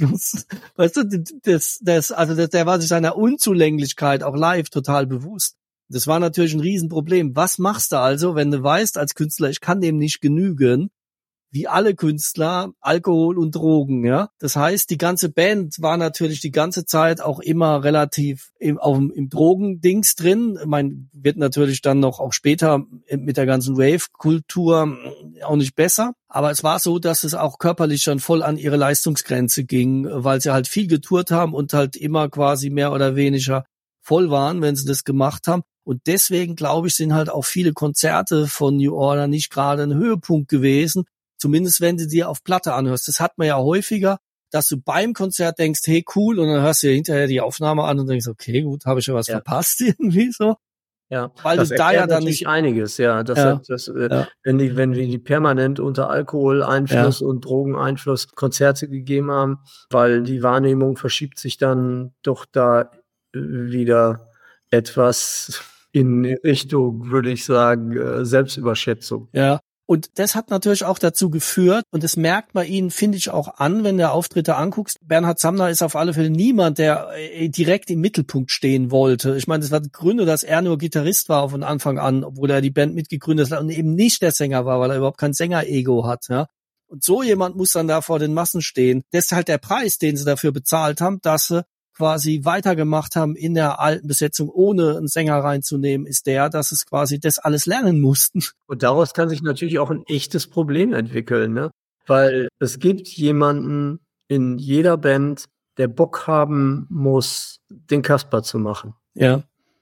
Weißt du, das, das, also das, der war sich seiner Unzulänglichkeit auch live total bewusst. Das war natürlich ein Riesenproblem. Was machst du also, wenn du weißt als Künstler, ich kann dem nicht genügen? Wie alle Künstler, Alkohol und Drogen, ja. Das heißt, die ganze Band war natürlich die ganze Zeit auch immer relativ im, auf dem, im Drogendings drin. Ich meine, wird natürlich dann noch auch später mit der ganzen Rave-Kultur auch nicht besser. Aber es war so, dass es auch körperlich schon voll an ihre Leistungsgrenze ging, weil sie halt viel getourt haben und halt immer quasi mehr oder weniger voll waren, wenn sie das gemacht haben. Und deswegen, glaube ich, sind halt auch viele Konzerte von New Order nicht gerade ein Höhepunkt gewesen. Zumindest wenn du dir auf Platte anhörst. Das hat man ja häufiger, dass du beim Konzert denkst, hey, cool, und dann hörst du dir hinterher die Aufnahme an und denkst, okay, gut, habe ich ja was ja. verpasst irgendwie so. Ja, weil das du da ja dann nicht einiges, ja, das, ja. das äh, ja. wenn die wenn die permanent unter Alkoholeinfluss ja. und Drogeneinfluss Konzerte gegeben haben, weil die Wahrnehmung verschiebt sich dann doch da wieder etwas in Richtung, würde ich sagen, Selbstüberschätzung. Ja. Und das hat natürlich auch dazu geführt, und das merkt man ihnen, finde ich, auch an, wenn du Auftritte anguckst. Bernhard Sumner ist auf alle Fälle niemand, der direkt im Mittelpunkt stehen wollte. Ich meine, das war die Gründe, dass er nur Gitarrist war von Anfang an, obwohl er die Band mitgegründet hat und eben nicht der Sänger war, weil er überhaupt kein Sänger-Ego hat. Ja. Und so jemand muss dann da vor den Massen stehen. Das ist halt der Preis, den sie dafür bezahlt haben, dass sie quasi weitergemacht haben in der alten Besetzung, ohne einen Sänger reinzunehmen, ist der, dass es quasi das alles lernen mussten. Und daraus kann sich natürlich auch ein echtes Problem entwickeln, ne? Weil es gibt jemanden in jeder Band, der Bock haben muss, den Kasper zu machen. Ja.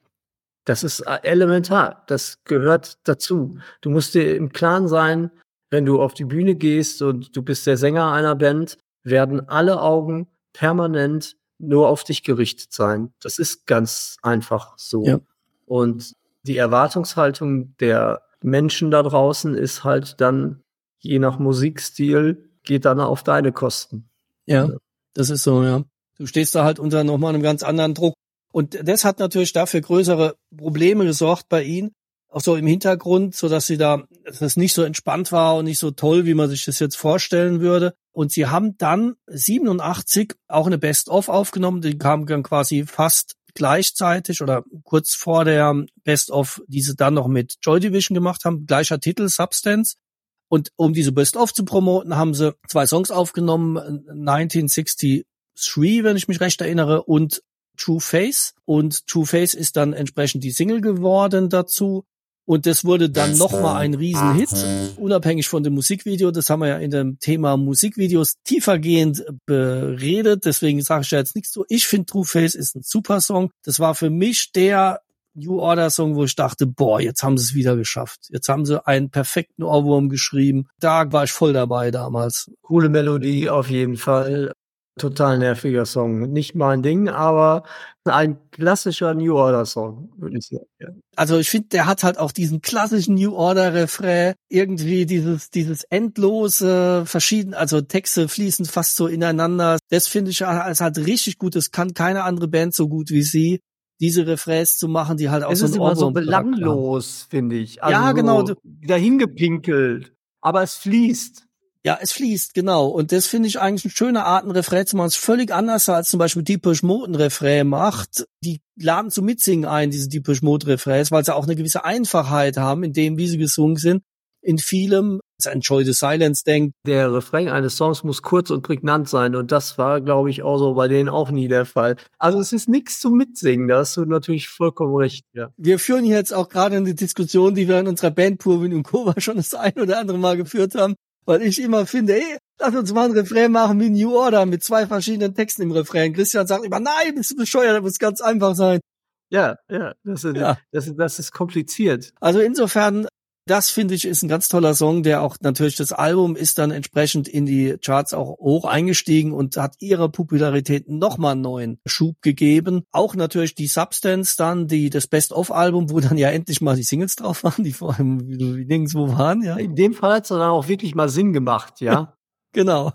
Das ist elementar. Das gehört dazu. Du musst dir im Klaren sein, wenn du auf die Bühne gehst und du bist der Sänger einer Band, werden alle Augen permanent nur auf dich gerichtet sein. Das ist ganz einfach so. Ja. Und die Erwartungshaltung der Menschen da draußen ist halt dann, je nach Musikstil, geht dann auf deine Kosten. Ja, das ist so, ja. Du stehst da halt unter nochmal einem ganz anderen Druck. Und das hat natürlich dafür größere Probleme gesorgt bei ihnen, auch so im Hintergrund, so dass sie da, dass das nicht so entspannt war und nicht so toll, wie man sich das jetzt vorstellen würde. Und sie haben dann siebenundachtzig auch eine Best-of aufgenommen, die kam dann quasi fast gleichzeitig oder kurz vor der Best-of, die sie dann noch mit Joy Division gemacht haben, gleicher Titel, Substance. Und um diese Best-of zu promoten, haben sie zwei Songs aufgenommen, neunzehnhundertsechsundsechzig, wenn ich mich recht erinnere, und True Face. Und True Face ist dann entsprechend die Single geworden dazu. Und das wurde dann nochmal ein Riesenhit, unabhängig von dem Musikvideo. Das haben wir ja in dem Thema Musikvideos tiefergehend beredet. Deswegen sage ich ja jetzt nichts zu. Ich finde True Face ist ein super Song. Das war für mich der New Order Song, wo ich dachte, boah, jetzt haben sie es wieder geschafft. Jetzt haben sie einen perfekten Ohrwurm geschrieben. Da war ich voll dabei damals. Coole Melodie auf jeden Fall. Total nerviger Song. Nicht mein Ding, aber ein klassischer New Order Song, würde ich sagen. Ja. Also ich finde, der hat halt auch diesen klassischen New Order Refrain, irgendwie dieses dieses endlose, verschieden, also Texte fließen fast so ineinander. Das finde ich als halt richtig gut. Das kann keine andere Band so gut wie sie, diese Refrains zu machen, die halt auch es so ein ein Ohrwurm. Es ist immer so Ohrwurm belanglos, finde ich. Also ja, genau. So dahingepinkelt, aber es fließt. Ja, es fließt, genau. Und das finde ich eigentlich eine schöne Art, ein Refrain zu machen. Es ist völlig anders, als zum Beispiel Depeche Mode ein Refrain macht. Die laden zum Mitsingen ein, diese Depeche Mode Refrains, weil sie auch eine gewisse Einfachheit haben, in dem, wie sie gesungen sind. In vielem, das Enjoy the Silence denkt. Der Refrain eines Songs muss kurz und prägnant sein. Und das war, glaube ich, auch so bei denen auch nie der Fall. Also es ist nichts zum Mitsingen. Da hast du natürlich vollkommen recht, ja. Wir führen hier jetzt auch gerade eine Diskussion, die wir in unserer Band Purwin und Kova schon das ein oder andere Mal geführt haben. Weil ich immer finde, ey, lass uns mal ein Refrain machen wie New Order mit zwei verschiedenen Texten im Refrain. Christian sagt immer, nein, bist du bescheuert, das muss ganz einfach sein. Ja, ja, das ist, ja. Das ist, das ist kompliziert. Also insofern, das finde ich ist ein ganz toller Song, der auch natürlich, das Album ist dann entsprechend in die Charts auch hoch eingestiegen und hat ihrer Popularität nochmal einen neuen Schub gegeben. Auch natürlich die Substance dann, die das Best-of-Album, wo dann ja endlich mal die Singles drauf waren, die vor allem nirgendwo waren, ja. In dem Fall hat es dann auch wirklich mal Sinn gemacht, ja. Genau.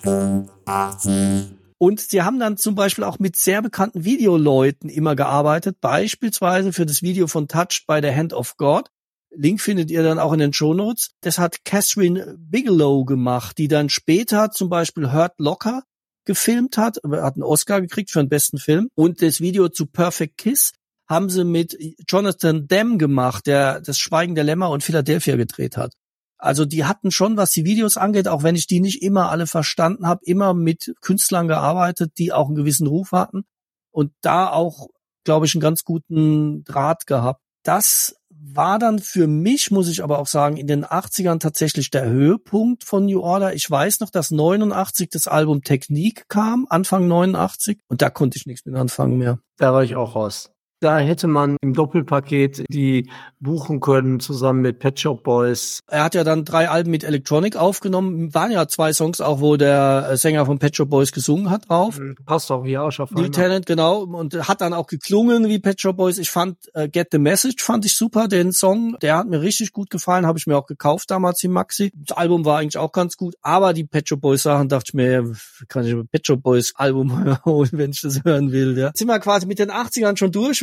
Und sie haben dann zum Beispiel auch mit sehr bekannten Videoleuten immer gearbeitet, beispielsweise für das Video von Touched by the Hand of God. Link findet ihr dann auch in den Shownotes. Das hat Catherine Bigelow gemacht, die dann später zum Beispiel Hurt Locker gefilmt hat, hat einen Oscar gekriegt für den besten Film. Und das Video zu Perfect Kiss haben sie mit Jonathan Demme gemacht, der das Schweigen der Lämmer und Philadelphia gedreht hat. Also die hatten schon, was die Videos angeht, auch wenn ich die nicht immer alle verstanden habe, immer mit Künstlern gearbeitet, die auch einen gewissen Ruf hatten und da auch, glaube ich, einen ganz guten Draht gehabt. Das war dann für mich, muss ich aber auch sagen, in den achtzigern tatsächlich der Höhepunkt von New Order. Ich weiß noch, dass neunundachtzig das Album Technique kam, Anfang neunundachtzig, und da konnte ich nichts mit anfangen mehr. Da war ich auch raus. Da hätte man im Doppelpaket die buchen können, zusammen mit Pet Shop Boys. Er hat ja dann drei Alben mit Electronic aufgenommen. Waren ja zwei Songs auch, wo der Sänger von Pet Shop Boys gesungen hat drauf. Passt auch hier auch schon. Neil Tennant, genau. Und hat dann auch geklungen wie Pet Shop Boys. Ich fand uh, Get the Message fand ich super, den Song. Der hat mir richtig gut gefallen. Habe ich mir auch gekauft damals im Maxi. Das Album war eigentlich auch ganz gut. Aber die Pet Shop Boys Sachen dachte ich mir, kann ich ein Pet Shop Boys Album holen, wenn ich das hören will. Ja. Jetzt sind wir quasi mit den achtzigern schon durch. Wir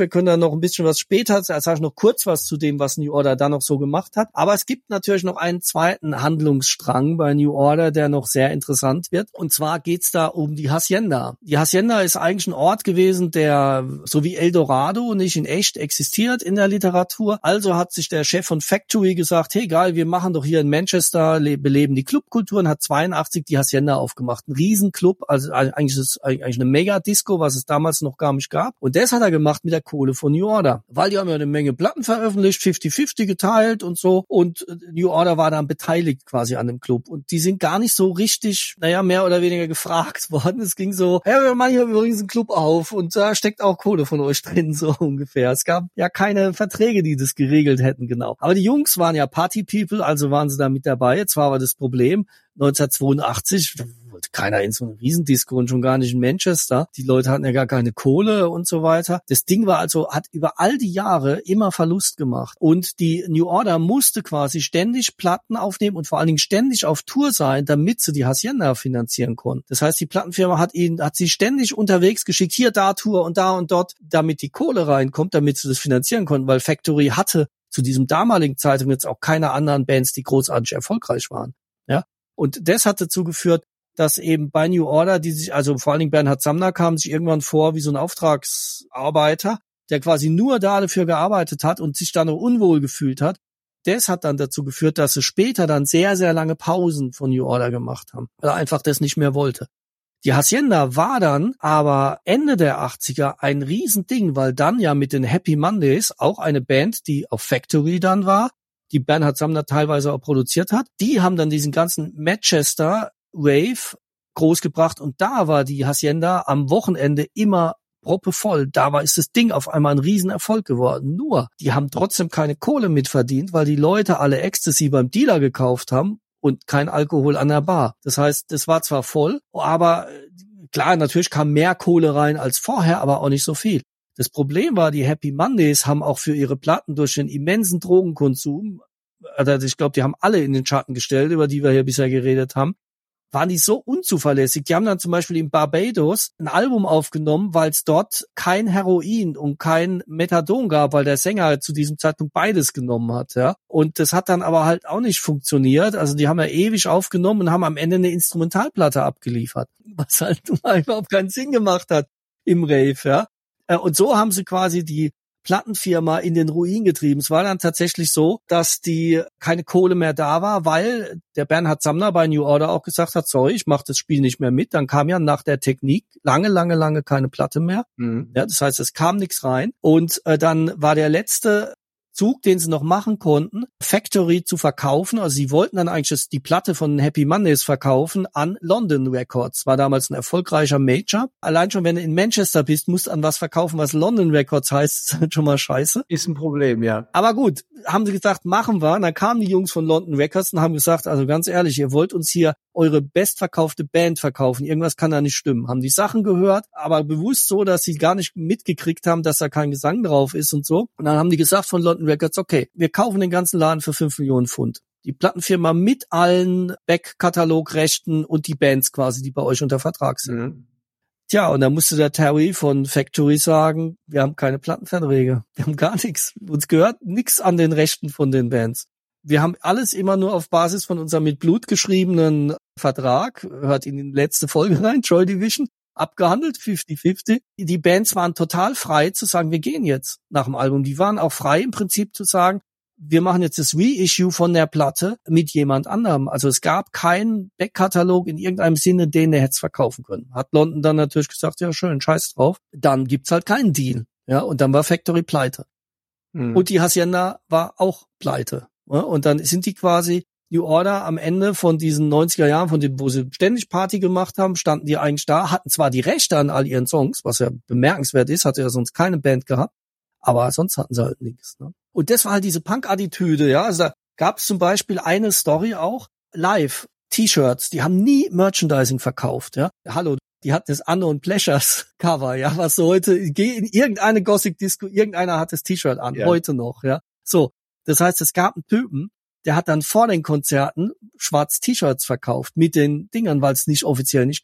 können da noch ein bisschen was später, sage ich noch kurz was zu dem, was New Order da noch so gemacht hat. Aber es gibt natürlich noch einen zweiten Handlungsstrang bei New Order, der noch sehr interessant wird. Und zwar geht's da um die Hacienda. Die Hacienda ist eigentlich ein Ort gewesen, der so wie Eldorado nicht in echt existiert in der Literatur. Also hat sich der Chef von Factory gesagt, hey geil, wir machen doch hier in Manchester, beleben die Clubkultur, und hat zweiundachtzig die Hacienda aufgemacht. Ein Riesenclub, also eigentlich ist es eigentlich eine Mega-Disco, was es damals noch gar nicht gab. Und das hat er gemacht mit der Kohle von New Order. Weil die haben ja eine Menge Platten veröffentlicht, fünfzig fünfzig geteilt und so. Und New Order war dann beteiligt quasi an dem Club. Und die sind gar nicht so richtig, naja, mehr oder weniger gefragt worden. Es ging so, hey, wir machen hier übrigens einen Club auf und da steckt auch Kohle von euch drin, so ungefähr. Es gab ja keine Verträge, die das geregelt hätten, genau. Aber die Jungs waren ja Party-People, also waren sie da mit dabei. Jetzt war aber das Problem, neunzehnhundertzweiundachtzig wollte keiner in so eine Riesendisco und schon gar nicht in Manchester. Die Leute hatten ja gar keine Kohle und so weiter. Das Ding war also, hat über all die Jahre immer Verlust gemacht. Und die New Order musste quasi ständig Platten aufnehmen und vor allen Dingen ständig auf Tour sein, damit sie die Hacienda finanzieren konnten. Das heißt, die Plattenfirma hat ihnen, hat sie ständig unterwegs geschickt, hier da Tour und da und dort, damit die Kohle reinkommt, damit sie das finanzieren konnten, weil Factory hatte zu diesem damaligen Zeitpunkt jetzt auch keine anderen Bands, die großartig erfolgreich waren. Ja. Und das hat dazu geführt, dass eben bei New Order, die sich, also vor allen Dingen Bernhard Sumner kam sich irgendwann vor wie so ein Auftragsarbeiter, der quasi nur da dafür gearbeitet hat und sich dann noch unwohl gefühlt hat. Das hat dann dazu geführt, dass sie später dann sehr, sehr lange Pausen von New Order gemacht haben, weil er einfach das nicht mehr wollte. Die Hacienda war dann aber Ende der achtziger ein Riesending, weil dann ja mit den Happy Mondays auch eine Band, die auf Factory dann war, die Bernhard Sumner teilweise auch produziert hat, die haben dann diesen ganzen Manchester Wave großgebracht und da war die Hacienda am Wochenende immer proppevoll. Da war ist das Ding auf einmal ein Riesenerfolg geworden. Nur, die haben trotzdem keine Kohle mitverdient, weil die Leute alle Ecstasy beim Dealer gekauft haben und kein Alkohol an der Bar. Das heißt, das war zwar voll, aber klar, natürlich kam mehr Kohle rein als vorher, aber auch nicht so viel. Das Problem war, die Happy Mondays haben auch für ihre Platten durch den immensen Drogenkonsum, also ich glaube, die haben alle in den Schatten gestellt, über die wir hier bisher geredet haben, waren die so unzuverlässig. Die haben dann zum Beispiel in Barbados ein Album aufgenommen, weil es dort kein Heroin und kein Methadon gab, weil der Sänger zu diesem Zeitpunkt beides genommen hat. Ja. Und das hat dann aber halt auch nicht funktioniert. Also die haben ja ewig aufgenommen und haben am Ende eine Instrumentalplatte abgeliefert, was halt überhaupt keinen Sinn gemacht hat im Rave. Ja. Und so haben sie quasi die Plattenfirma in den Ruin getrieben. Es war dann tatsächlich so, dass die keine Kohle mehr da war, weil der Bernhard Sumner bei New Order auch gesagt hat, sorry, ich mache das Spiel nicht mehr mit. Dann kam ja nach der Technik lange, lange, lange keine Platte mehr. Mhm. Ja, das heißt, es kam nichts rein. Und äh, dann war der letzte Zug, den sie noch machen konnten, Factory zu verkaufen. Also sie wollten dann eigentlich die Platte von Happy Mondays verkaufen an London Records. War damals ein erfolgreicher Major. Allein schon, wenn du in Manchester bist, musst du an was verkaufen, was London Records heißt, ist halt schon mal scheiße. Ist ein Problem, ja. Aber gut, haben sie gesagt, machen wir. Und dann kamen die Jungs von London Records und haben gesagt, also ganz ehrlich, ihr wollt uns hier eure bestverkaufte Band verkaufen. Irgendwas kann da nicht stimmen. Haben die Sachen gehört, aber bewusst so, dass sie gar nicht mitgekriegt haben, dass da kein Gesang drauf ist und so. Und dann haben die gesagt von London Records, okay, wir kaufen den ganzen Laden für fünf Millionen Pfund. Die Plattenfirma mit allen Back-Katalog-Rechten und die Bands quasi, die bei euch unter Vertrag sind. Mhm. Tja, und dann musste der Terry von Factory sagen, wir haben keine Plattenverträge. Wir haben gar nichts. Uns gehört nichts an den Rechten von den Bands. Wir haben alles immer nur auf Basis von unserem mit Blut geschriebenen Vertrag, hört in die letzte Folge rein, Joy Division, abgehandelt, fünfzig fünfzig. Die Bands waren total frei zu sagen, wir gehen jetzt nach dem Album. Die waren auch frei im Prinzip zu sagen, wir machen jetzt das Reissue von der Platte mit jemand anderem. Also es gab keinen Backkatalog in irgendeinem Sinne, den er hätte verkaufen können. Hat London dann natürlich gesagt, ja schön, scheiß drauf. Dann gibt's halt keinen Deal. Ja, und dann war Factory pleite. Hm. Und die Hacienda war auch pleite. Ja, und dann sind die quasi New Order am Ende von diesen neunziger Jahren, von dem, wo sie ständig Party gemacht haben, standen die eigentlich da, hatten zwar die Rechte an all ihren Songs, was ja bemerkenswert ist, hatte ja sonst keine Band gehabt, aber sonst hatten sie halt nichts. Ne? Und das war halt diese Punk-Attitüde, ja. Also da gab es zum Beispiel eine Story auch, live, T-Shirts, die haben nie Merchandising verkauft, ja. Hallo, die hatten das Unknown Pleasures Cover, ja, was so heute, geh in irgendeine Gothic-Disco, irgendeiner hat das T-Shirt an, ja. Heute noch, ja. So, das heißt, es gab einen Typen, der hat dann vor den Konzerten schwarz T-Shirts verkauft mit den Dingern, weil es nicht offiziell nicht gab.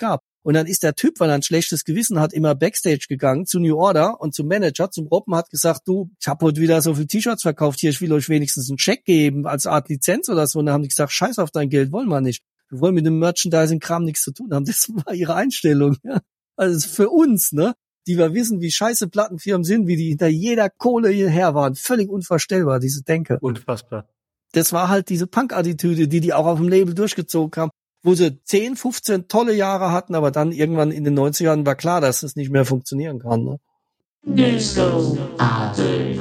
Und dann ist der Typ, weil er ein schlechtes Gewissen hat, immer Backstage gegangen zu New Order und zum Manager, zum Robben, hat gesagt, du, ich habe heute wieder so viele T-Shirts verkauft hier, ich will euch wenigstens einen Scheck geben als Art Lizenz oder so. Und dann haben die gesagt, scheiß auf dein Geld, wollen wir nicht. Wir wollen mit dem Merchandising-Kram nichts zu tun haben. Das war ihre Einstellung. Ja. Also für uns, ne, die wir wissen, wie scheiße Plattenfirmen sind, wie die hinter jeder Kohle hierher waren. Völlig unvorstellbar, diese Denke. Unfassbar. Das war halt diese Punk-Attitüde, die die auch auf dem Label durchgezogen haben, wo sie zehn, fünfzehn tolle Jahre hatten, aber dann irgendwann in den neunzigern war klar, dass es nicht mehr funktionieren kann. Ne? Disco Party.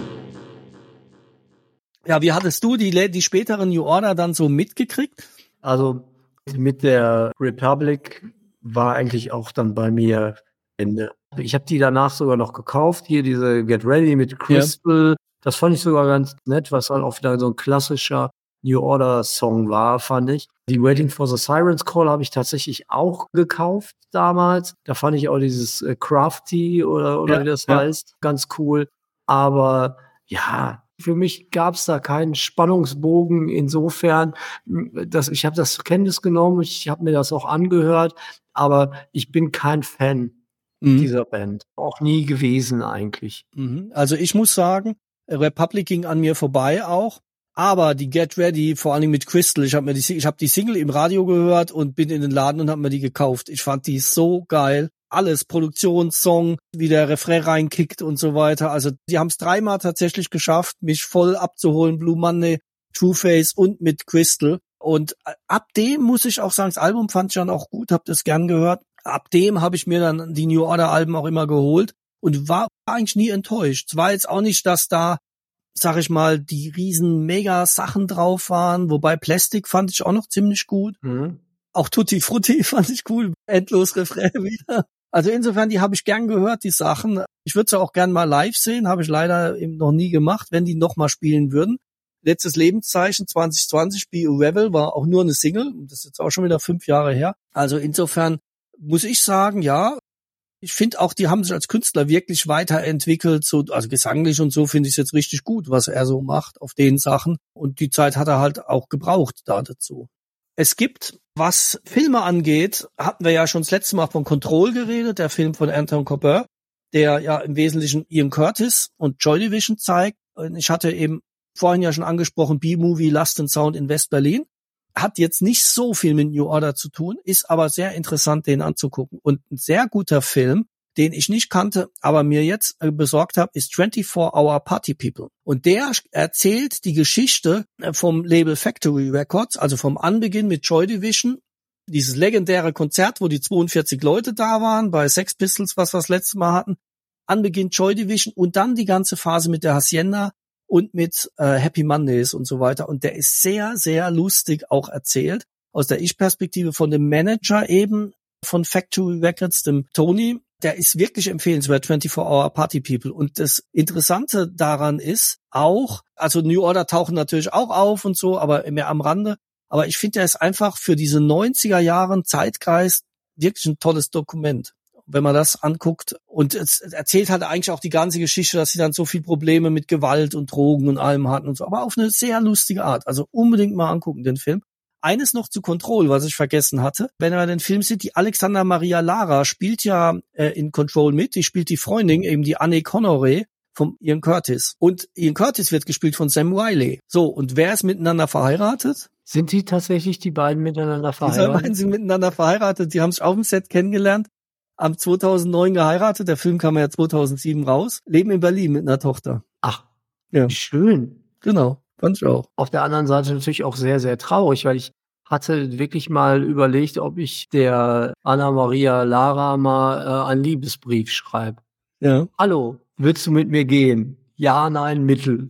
Ja, wie hattest du die, die späteren New Order dann so mitgekriegt? Also mit der Republic war eigentlich auch dann bei mir Ende. Ich habe die danach sogar noch gekauft, hier diese Get Ready mit Crystal. Ja. Das fand ich sogar ganz nett, was halt auch wieder so ein klassischer New Order Song war, fand ich. Die Waiting for the Sirens Call habe ich tatsächlich auch gekauft damals. Da fand ich auch dieses äh, Crafty oder, oder ja, wie das ja. heißt, ganz cool. Aber ja, für mich gab es da keinen Spannungsbogen insofern, dass ich habe das zur Kenntnis genommen, ich habe mir das auch angehört, aber ich bin kein Fan mhm. dieser Band. Auch nie gewesen eigentlich. Mhm. Also ich muss sagen, Republic ging an mir vorbei auch. Aber die Get Ready, vor allem mit Crystal, ich habe mir die, ich habe die Single im Radio gehört und bin in den Laden und habe mir die gekauft. Ich fand die so geil. Alles, Produktion, Song, wie der Refrain reinkickt und so weiter. Also die haben es dreimal tatsächlich geschafft, mich voll abzuholen. Blue Monday, Trueface und mit Crystal. Und ab dem muss ich auch sagen, das Album fand ich dann auch gut, habe das gern gehört. Ab dem habe ich mir dann die New Order Alben auch immer geholt und war eigentlich nie enttäuscht. Es war jetzt auch nicht, dass da sag ich mal, die riesen Mega-Sachen drauf waren, wobei Plastic fand ich auch noch ziemlich gut. Mhm. Auch Tutti Frutti fand ich cool, endlos Refrain wieder. Also insofern, die habe ich gern gehört, die Sachen. Ich würde sie auch gern mal live sehen, habe ich leider eben noch nie gemacht, wenn die noch mal spielen würden. Letztes Lebenszeichen zwanzig zwanzig, Be a Rebel, war auch nur eine Single. Das ist jetzt auch schon wieder fünf Jahre her. Also insofern muss ich sagen, ja, ich finde auch, die haben sich als Künstler wirklich weiterentwickelt, so, also gesanglich und so finde ich es jetzt richtig gut, was er so macht auf den Sachen. Und die Zeit hat er halt auch gebraucht da dazu. Es gibt, was Filme angeht, hatten wir ja schon das letzte Mal von Control geredet, der Film von Anton Corbijn, der ja im Wesentlichen Ian Curtis und Joy Division zeigt. Und ich hatte eben vorhin ja schon angesprochen, B-Movie Lust and Sound in West-Berlin. Hat jetzt nicht so viel mit New Order zu tun, ist aber sehr interessant, den anzugucken. Und ein sehr guter Film, den ich nicht kannte, aber mir jetzt äh, besorgt habe, ist vierundzwanzig Hour Party People. Und der erzählt die Geschichte vom Label Factory Records, also vom Anbeginn mit Joy Division, dieses legendäre Konzert, wo die zweiundvierzig Leute da waren, bei Sex Pistols, was wir das letzte Mal hatten, Anbeginn Joy Division und dann die ganze Phase mit der Hacienda und mit äh, Happy Mondays und so weiter. Und der ist sehr, sehr lustig auch erzählt, aus der Ich-Perspektive von dem Manager eben von Factory Records, dem Tony. Der ist wirklich empfehlenswert, vierundzwanzig Hour Party People. Und das Interessante daran ist auch, also New Order tauchen natürlich auch auf und so, aber mehr am Rande. Aber ich finde, der ist einfach für diese neunziger Jahren Zeitgeist wirklich ein tolles Dokument, wenn man das anguckt. Und es erzählt halt eigentlich auch die ganze Geschichte, dass sie dann so viel Probleme mit Gewalt und Drogen und allem hatten und so. Aber auf eine sehr lustige Art. Also unbedingt mal angucken, den Film. Eines noch zu Control, was ich vergessen hatte. Wenn man den Film sieht, die Alexander Maria Lara spielt ja äh, in Control mit. Die spielt die Freundin, eben die Anne Connery vom Ian Curtis. Und Ian Curtis wird gespielt von Sam Riley. So, und wer ist miteinander verheiratet? Sind die tatsächlich die beiden miteinander verheiratet? Die beiden sind miteinander verheiratet. Die haben sich auf dem Set kennengelernt. Am zweitausendneun geheiratet, der Film kam ja zweitausendsieben raus, leben in Berlin mit einer Tochter. Ach, ja. Wie schön. Genau, fand ich auch. Auf der anderen Seite natürlich auch sehr, sehr traurig, weil ich hatte wirklich mal überlegt, ob ich der Anna Maria Lara mal äh, einen Liebesbrief schreibe. Ja. Hallo, willst du mit mir gehen? Ja, nein, mittel.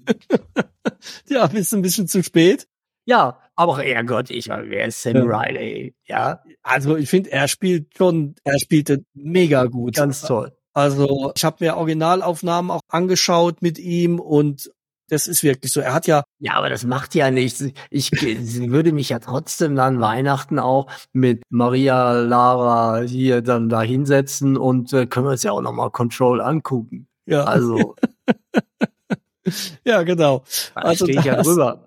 Ja, bist du ein bisschen zu spät? Ja, aber Herrgott, ich meine, wer ist Sam ja. Riley? Ja, also ich finde, er spielt schon, er spielte mega gut. Ganz toll. Also ich habe mir Originalaufnahmen auch angeschaut mit ihm und das ist wirklich so. Er hat ja... Ja, aber das macht ja nichts. Ich, ich würde mich ja trotzdem dann Weihnachten auch mit Maria Lara hier dann da hinsetzen und äh, können wir uns ja auch nochmal Control angucken. Ja. Also. Ja, genau. Da also stehe ich ja drüber.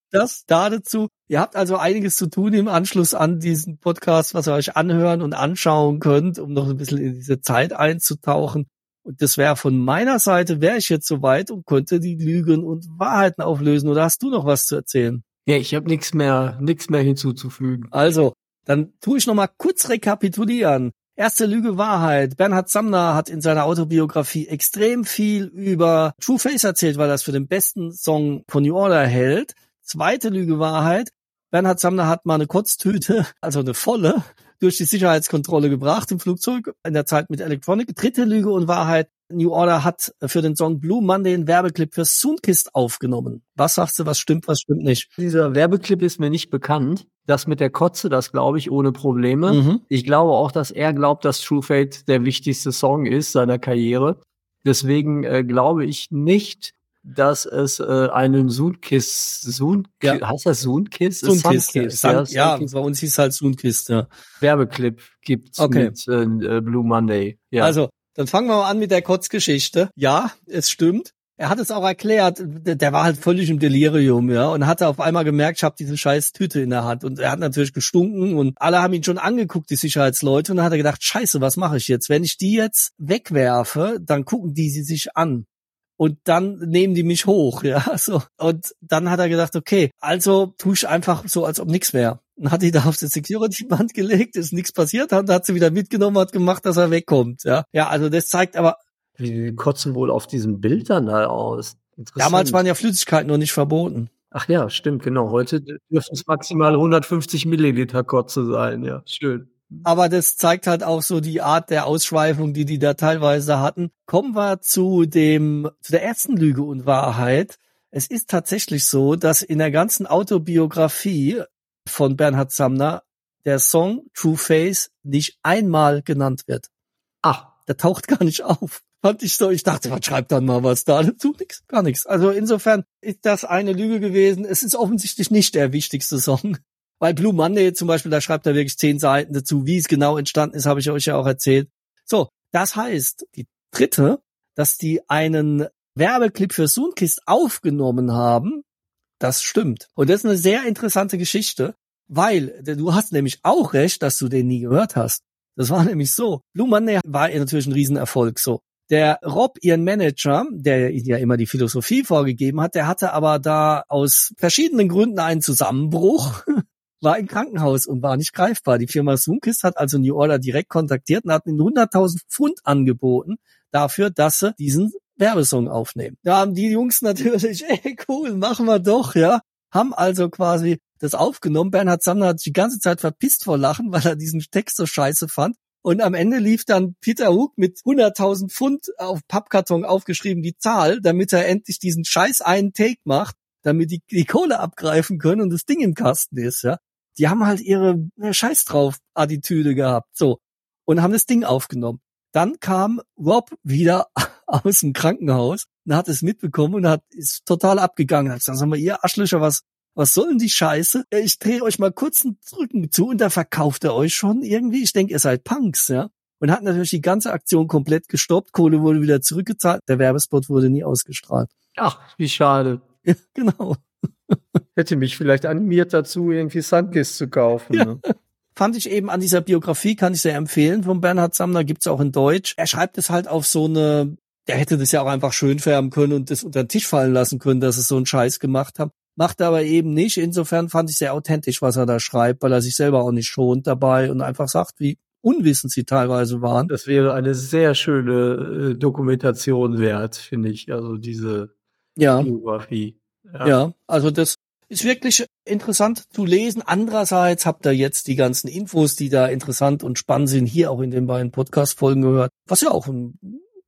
Das da dazu. Ihr habt also einiges zu tun im Anschluss an diesen Podcast, was ihr euch anhören und anschauen könnt, um noch ein bisschen in diese Zeit einzutauchen. Und das wäre von meiner Seite, wäre ich jetzt soweit und könnte die Lügen und Wahrheiten auflösen. Oder hast du noch was zu erzählen? Ja, ich habe nichts mehr, nichts mehr hinzuzufügen. Also, dann tue ich noch mal kurz rekapitulieren. Erste Lüge, Wahrheit. Bernhard Sumner hat in seiner Autobiografie extrem viel über True Face erzählt, weil er das für den besten Song von New Order hält. Zweite Lüge, Wahrheit. Bernhard Sumner hat mal eine Kotztüte, also eine volle, durch die Sicherheitskontrolle gebracht im Flugzeug in der Zeit mit Electronic. Dritte Lüge und Wahrheit. New Order hat für den Song Blue Monday einen Werbeclip für Sunkist aufgenommen. Was sagst du, was stimmt, was stimmt nicht? Dieser Werbeclip ist mir nicht bekannt. Das mit der Kotze, das glaube ich ohne Probleme. Mhm. Ich glaube auch, dass er glaubt, dass True Fate der wichtigste Song ist seiner Karriere. Deswegen äh, glaube ich nicht, dass es äh, einen Sunkist, Sun, Ja. heißt das Sunkist? Sunkist, ja. Sunkist, Sun, ja, Sunkist. bei uns hieß halt Sunkist, ja. Werbeclip gibt Okay. mit äh, Blue Monday. Ja. Also, dann fangen wir mal an mit der Kotzgeschichte. Ja, es stimmt. Er hat es auch erklärt, der, der war halt völlig im Delirium, ja, und hatte auf einmal gemerkt, ich habe diese scheiß Tüte in der Hand. Und er hat natürlich gestunken und alle haben ihn schon angeguckt, die Sicherheitsleute, und dann hat er gedacht, scheiße, was mache ich jetzt? Wenn ich die jetzt wegwerfe, dann gucken die sie sich an. Und dann nehmen die mich hoch, ja, so. Und dann hat er gedacht, okay, also tue ich einfach so, als ob nichts wäre. Und hat die da auf das Security-Band gelegt, ist nichts passiert, hat, hat sie wieder mitgenommen, hat gemacht, dass er wegkommt, ja. Ja, also das zeigt aber, Wie kotzen wohl auf diesem Bild dann da aus? damals waren ja Flüssigkeiten noch nicht verboten. Ach ja, stimmt, genau. Heute dürfen es maximal hundertfünfzig Milliliter Kotze sein, ja. Schön. Aber das zeigt halt auch so die Art der Ausschweifung, die die da teilweise hatten. Kommen wir zu dem, zu der ersten Lüge und Wahrheit. Es ist tatsächlich so, dass in der ganzen Autobiografie von Bernhard Sumner der Song True Face nicht einmal genannt wird. Ach, Der taucht gar nicht auf. Fand ich so, ich dachte, was schreibt dann mal was da dazu? Nix, gar nichts. Also insofern ist das eine Lüge gewesen. Es ist offensichtlich nicht der wichtigste Song. Weil Blue Monday zum Beispiel, da schreibt er wirklich zehn Seiten dazu. Wie es genau entstanden ist, habe ich euch ja auch erzählt. So, das heißt, die dritte, dass die einen Werbeclip für Sunkist aufgenommen haben, das stimmt. Und das ist eine sehr interessante Geschichte, weil du hast nämlich auch recht, dass du den nie gehört hast. Das war nämlich so. Blue Monday war natürlich ein Riesenerfolg, so. Der Rob, ihren Manager, der ja immer die Philosophie vorgegeben hat, der hatte aber da aus verschiedenen Gründen einen Zusammenbruch, war im Krankenhaus und war nicht greifbar. Die Firma Sunkist hat also New Order direkt kontaktiert und hat ihnen hunderttausend Pfund angeboten dafür, dass sie diesen Werbesong aufnehmen. Da haben die Jungs natürlich, ey cool, machen wir doch, ja. Haben also quasi das aufgenommen. Bernhard Sumner hat sich die ganze Zeit verpisst vor Lachen, weil er diesen Text so scheiße fand. Und am Ende lief dann Peter Hook mit hunderttausend Pfund auf Pappkarton aufgeschrieben, die Zahl, damit er endlich diesen scheiß einen Take macht, damit die, die Kohle abgreifen können und das Ding im Kasten ist, ja. Die haben halt ihre äh, Scheiß drauf Attitüde gehabt, so. Und haben das Ding aufgenommen. Dann kam Rob wieder aus dem Krankenhaus und hat es mitbekommen und hat, ist total abgegangen. Hat gesagt, sag mal, ihr Arschlöcher, was, was soll denn die Scheiße? Ich drehe euch mal kurz einen Rücken zu und da verkauft er euch schon irgendwie. Ich denke, ihr seid Punks, ja. Und hat natürlich die ganze Aktion komplett gestoppt. Kohle wurde wieder zurückgezahlt. Der Werbespot wurde nie ausgestrahlt. ach, wie schade. Ja, genau. Hätte mich vielleicht animiert dazu, irgendwie Sunkist zu kaufen. Ja. Ne? Fand ich eben an dieser Biografie, kann ich sehr empfehlen, von Bernhard Sumner, gibt's auch in Deutsch. Er schreibt es halt auf so eine, der hätte das ja auch einfach schön färben können und das unter den Tisch fallen lassen können, dass es so einen Scheiß gemacht haben. Macht er aber eben nicht. Insofern fand ich sehr authentisch, was er da schreibt, weil er sich selber auch nicht schont dabei und einfach sagt, wie unwissend sie teilweise waren. Das wäre eine sehr schöne äh, Dokumentation wert, finde ich. Also diese Ja, Biografie. Ja. ja, also das ist wirklich interessant zu lesen. Andererseits habt ihr jetzt die ganzen Infos, die da interessant und spannend sind, hier auch in den beiden Podcast-Folgen gehört, was ja auch ein,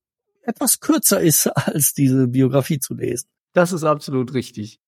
etwas kürzer ist, als diese Biografie zu lesen. Das ist absolut richtig.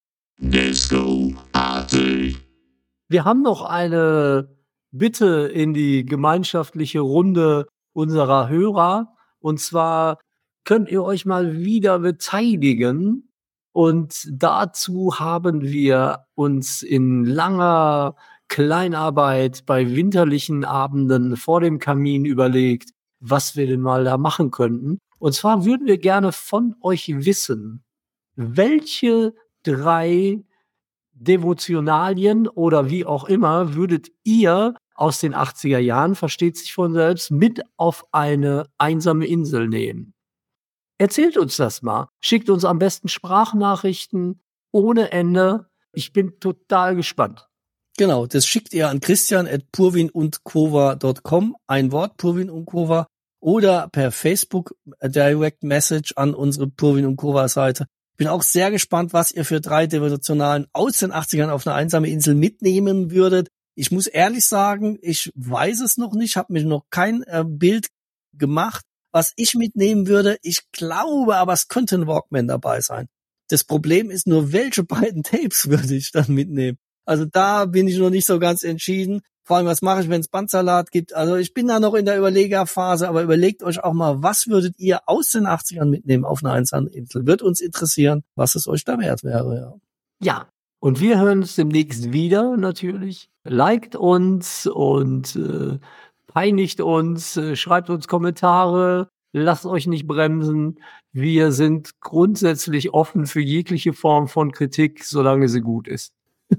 Disco Party. Wir haben noch eine Bitte in die gemeinschaftliche Runde unserer Hörer. Und zwar könnt ihr euch mal wieder beteiligen. Und dazu haben wir uns in langer Kleinarbeit bei winterlichen Abenden vor dem Kamin überlegt, was wir denn mal da machen könnten. Und zwar würden wir gerne von euch wissen, welche drei Devotionalien oder wie auch immer würdet ihr aus den achtziger Jahren, versteht sich von selbst, mit auf eine einsame Insel nehmen? Erzählt uns das mal. Schickt uns am besten Sprachnachrichten ohne Ende. Ich bin total gespannt. Genau, das schickt ihr an christian at purwinundkova punkt com, ein Wort, Purwin und Kova, oder per Facebook Direct Message an unsere Purwin und Kova Seite. Ich bin auch sehr gespannt, was ihr für drei Devotionalen aus den achtzigern auf eine einsame Insel mitnehmen würdet. Ich muss ehrlich sagen, ich weiß es noch nicht, habe mir noch kein äh, Bild gemacht, was ich mitnehmen würde. Ich glaube, aber es könnte ein Walkman dabei sein. Das Problem ist nur, welche beiden Tapes würde ich dann mitnehmen? Also da bin ich noch nicht so ganz entschieden. Vor allem, was mache ich, wenn es Bandsalat gibt? Also ich bin da noch in der Überlegerphase, aber überlegt euch auch mal, was würdet ihr aus den achtzigern mitnehmen auf einer einsamen Insel? Wird uns interessieren, was es euch da wert wäre. Ja, ja. Und wir hören uns demnächst wieder natürlich. Liked uns und äh, peinigt uns, äh, schreibt uns Kommentare, lasst euch nicht bremsen. Wir sind grundsätzlich offen für jegliche Form von Kritik, solange sie gut ist.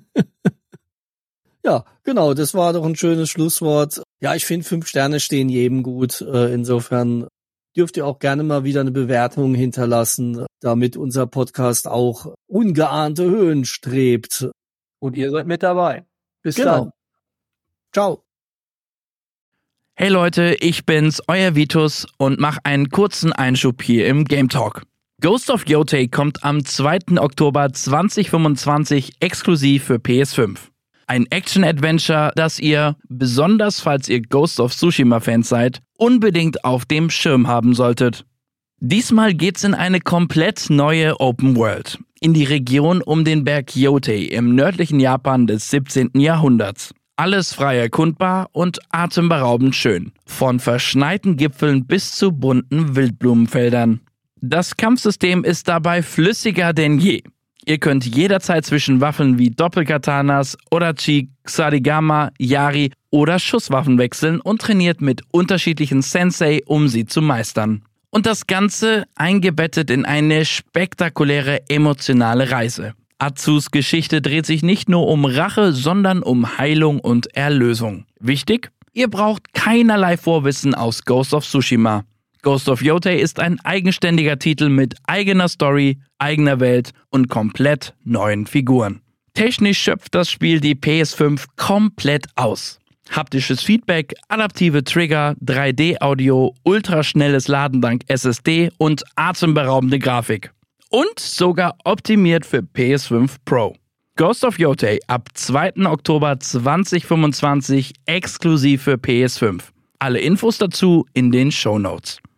Ja, genau, das war doch ein schönes Schlusswort. Ja, ich finde, fünf Sterne stehen jedem gut. Insofern dürft ihr auch gerne mal wieder eine Bewertung hinterlassen, damit unser Podcast auch ungeahnte Höhen strebt. Und ihr seid mit dabei. Bis genau. dann. Ciao. Hey Leute, ich bin's, euer Vitus und mach einen kurzen Einschub hier im Game Talk. Ghost of Yotei kommt am zweiten Oktober zweitausendfünfundzwanzig exklusiv für P S fünf. Ein Action-Adventure, das ihr, besonders falls ihr Ghost of Tsushima-Fans seid, unbedingt auf dem Schirm haben solltet. Diesmal geht's in eine komplett neue Open World, in die Region um den Berg Yotei im nördlichen Japan des siebzehnten Jahrhunderts. Alles frei erkundbar und atemberaubend schön, von verschneiten Gipfeln bis zu bunten Wildblumenfeldern. Das Kampfsystem ist dabei flüssiger denn je. Ihr könnt jederzeit zwischen Waffen wie Doppelkatanas, Odachi, Ksarigama, Yari oder Schusswaffen wechseln und trainiert mit unterschiedlichen Sensei, um sie zu meistern. Und das Ganze eingebettet in eine spektakuläre emotionale Reise. Atsus Geschichte dreht sich nicht nur um Rache, sondern um Heilung und Erlösung. Wichtig? Ihr braucht keinerlei Vorwissen aus Ghost of Tsushima. Ghost of Yotei ist ein eigenständiger Titel mit eigener Story, eigener Welt und komplett neuen Figuren. Technisch schöpft das Spiel die P S fünf komplett aus. Haptisches Feedback, adaptive Trigger, drei D Audio, ultraschnelles Laden dank S S D und atemberaubende Grafik. Und sogar optimiert für P S fünf Pro. Ghost of Yotei ab zweiten Oktober zweitausendfünfundzwanzig exklusiv für P S fünf. Alle Infos dazu in den Shownotes.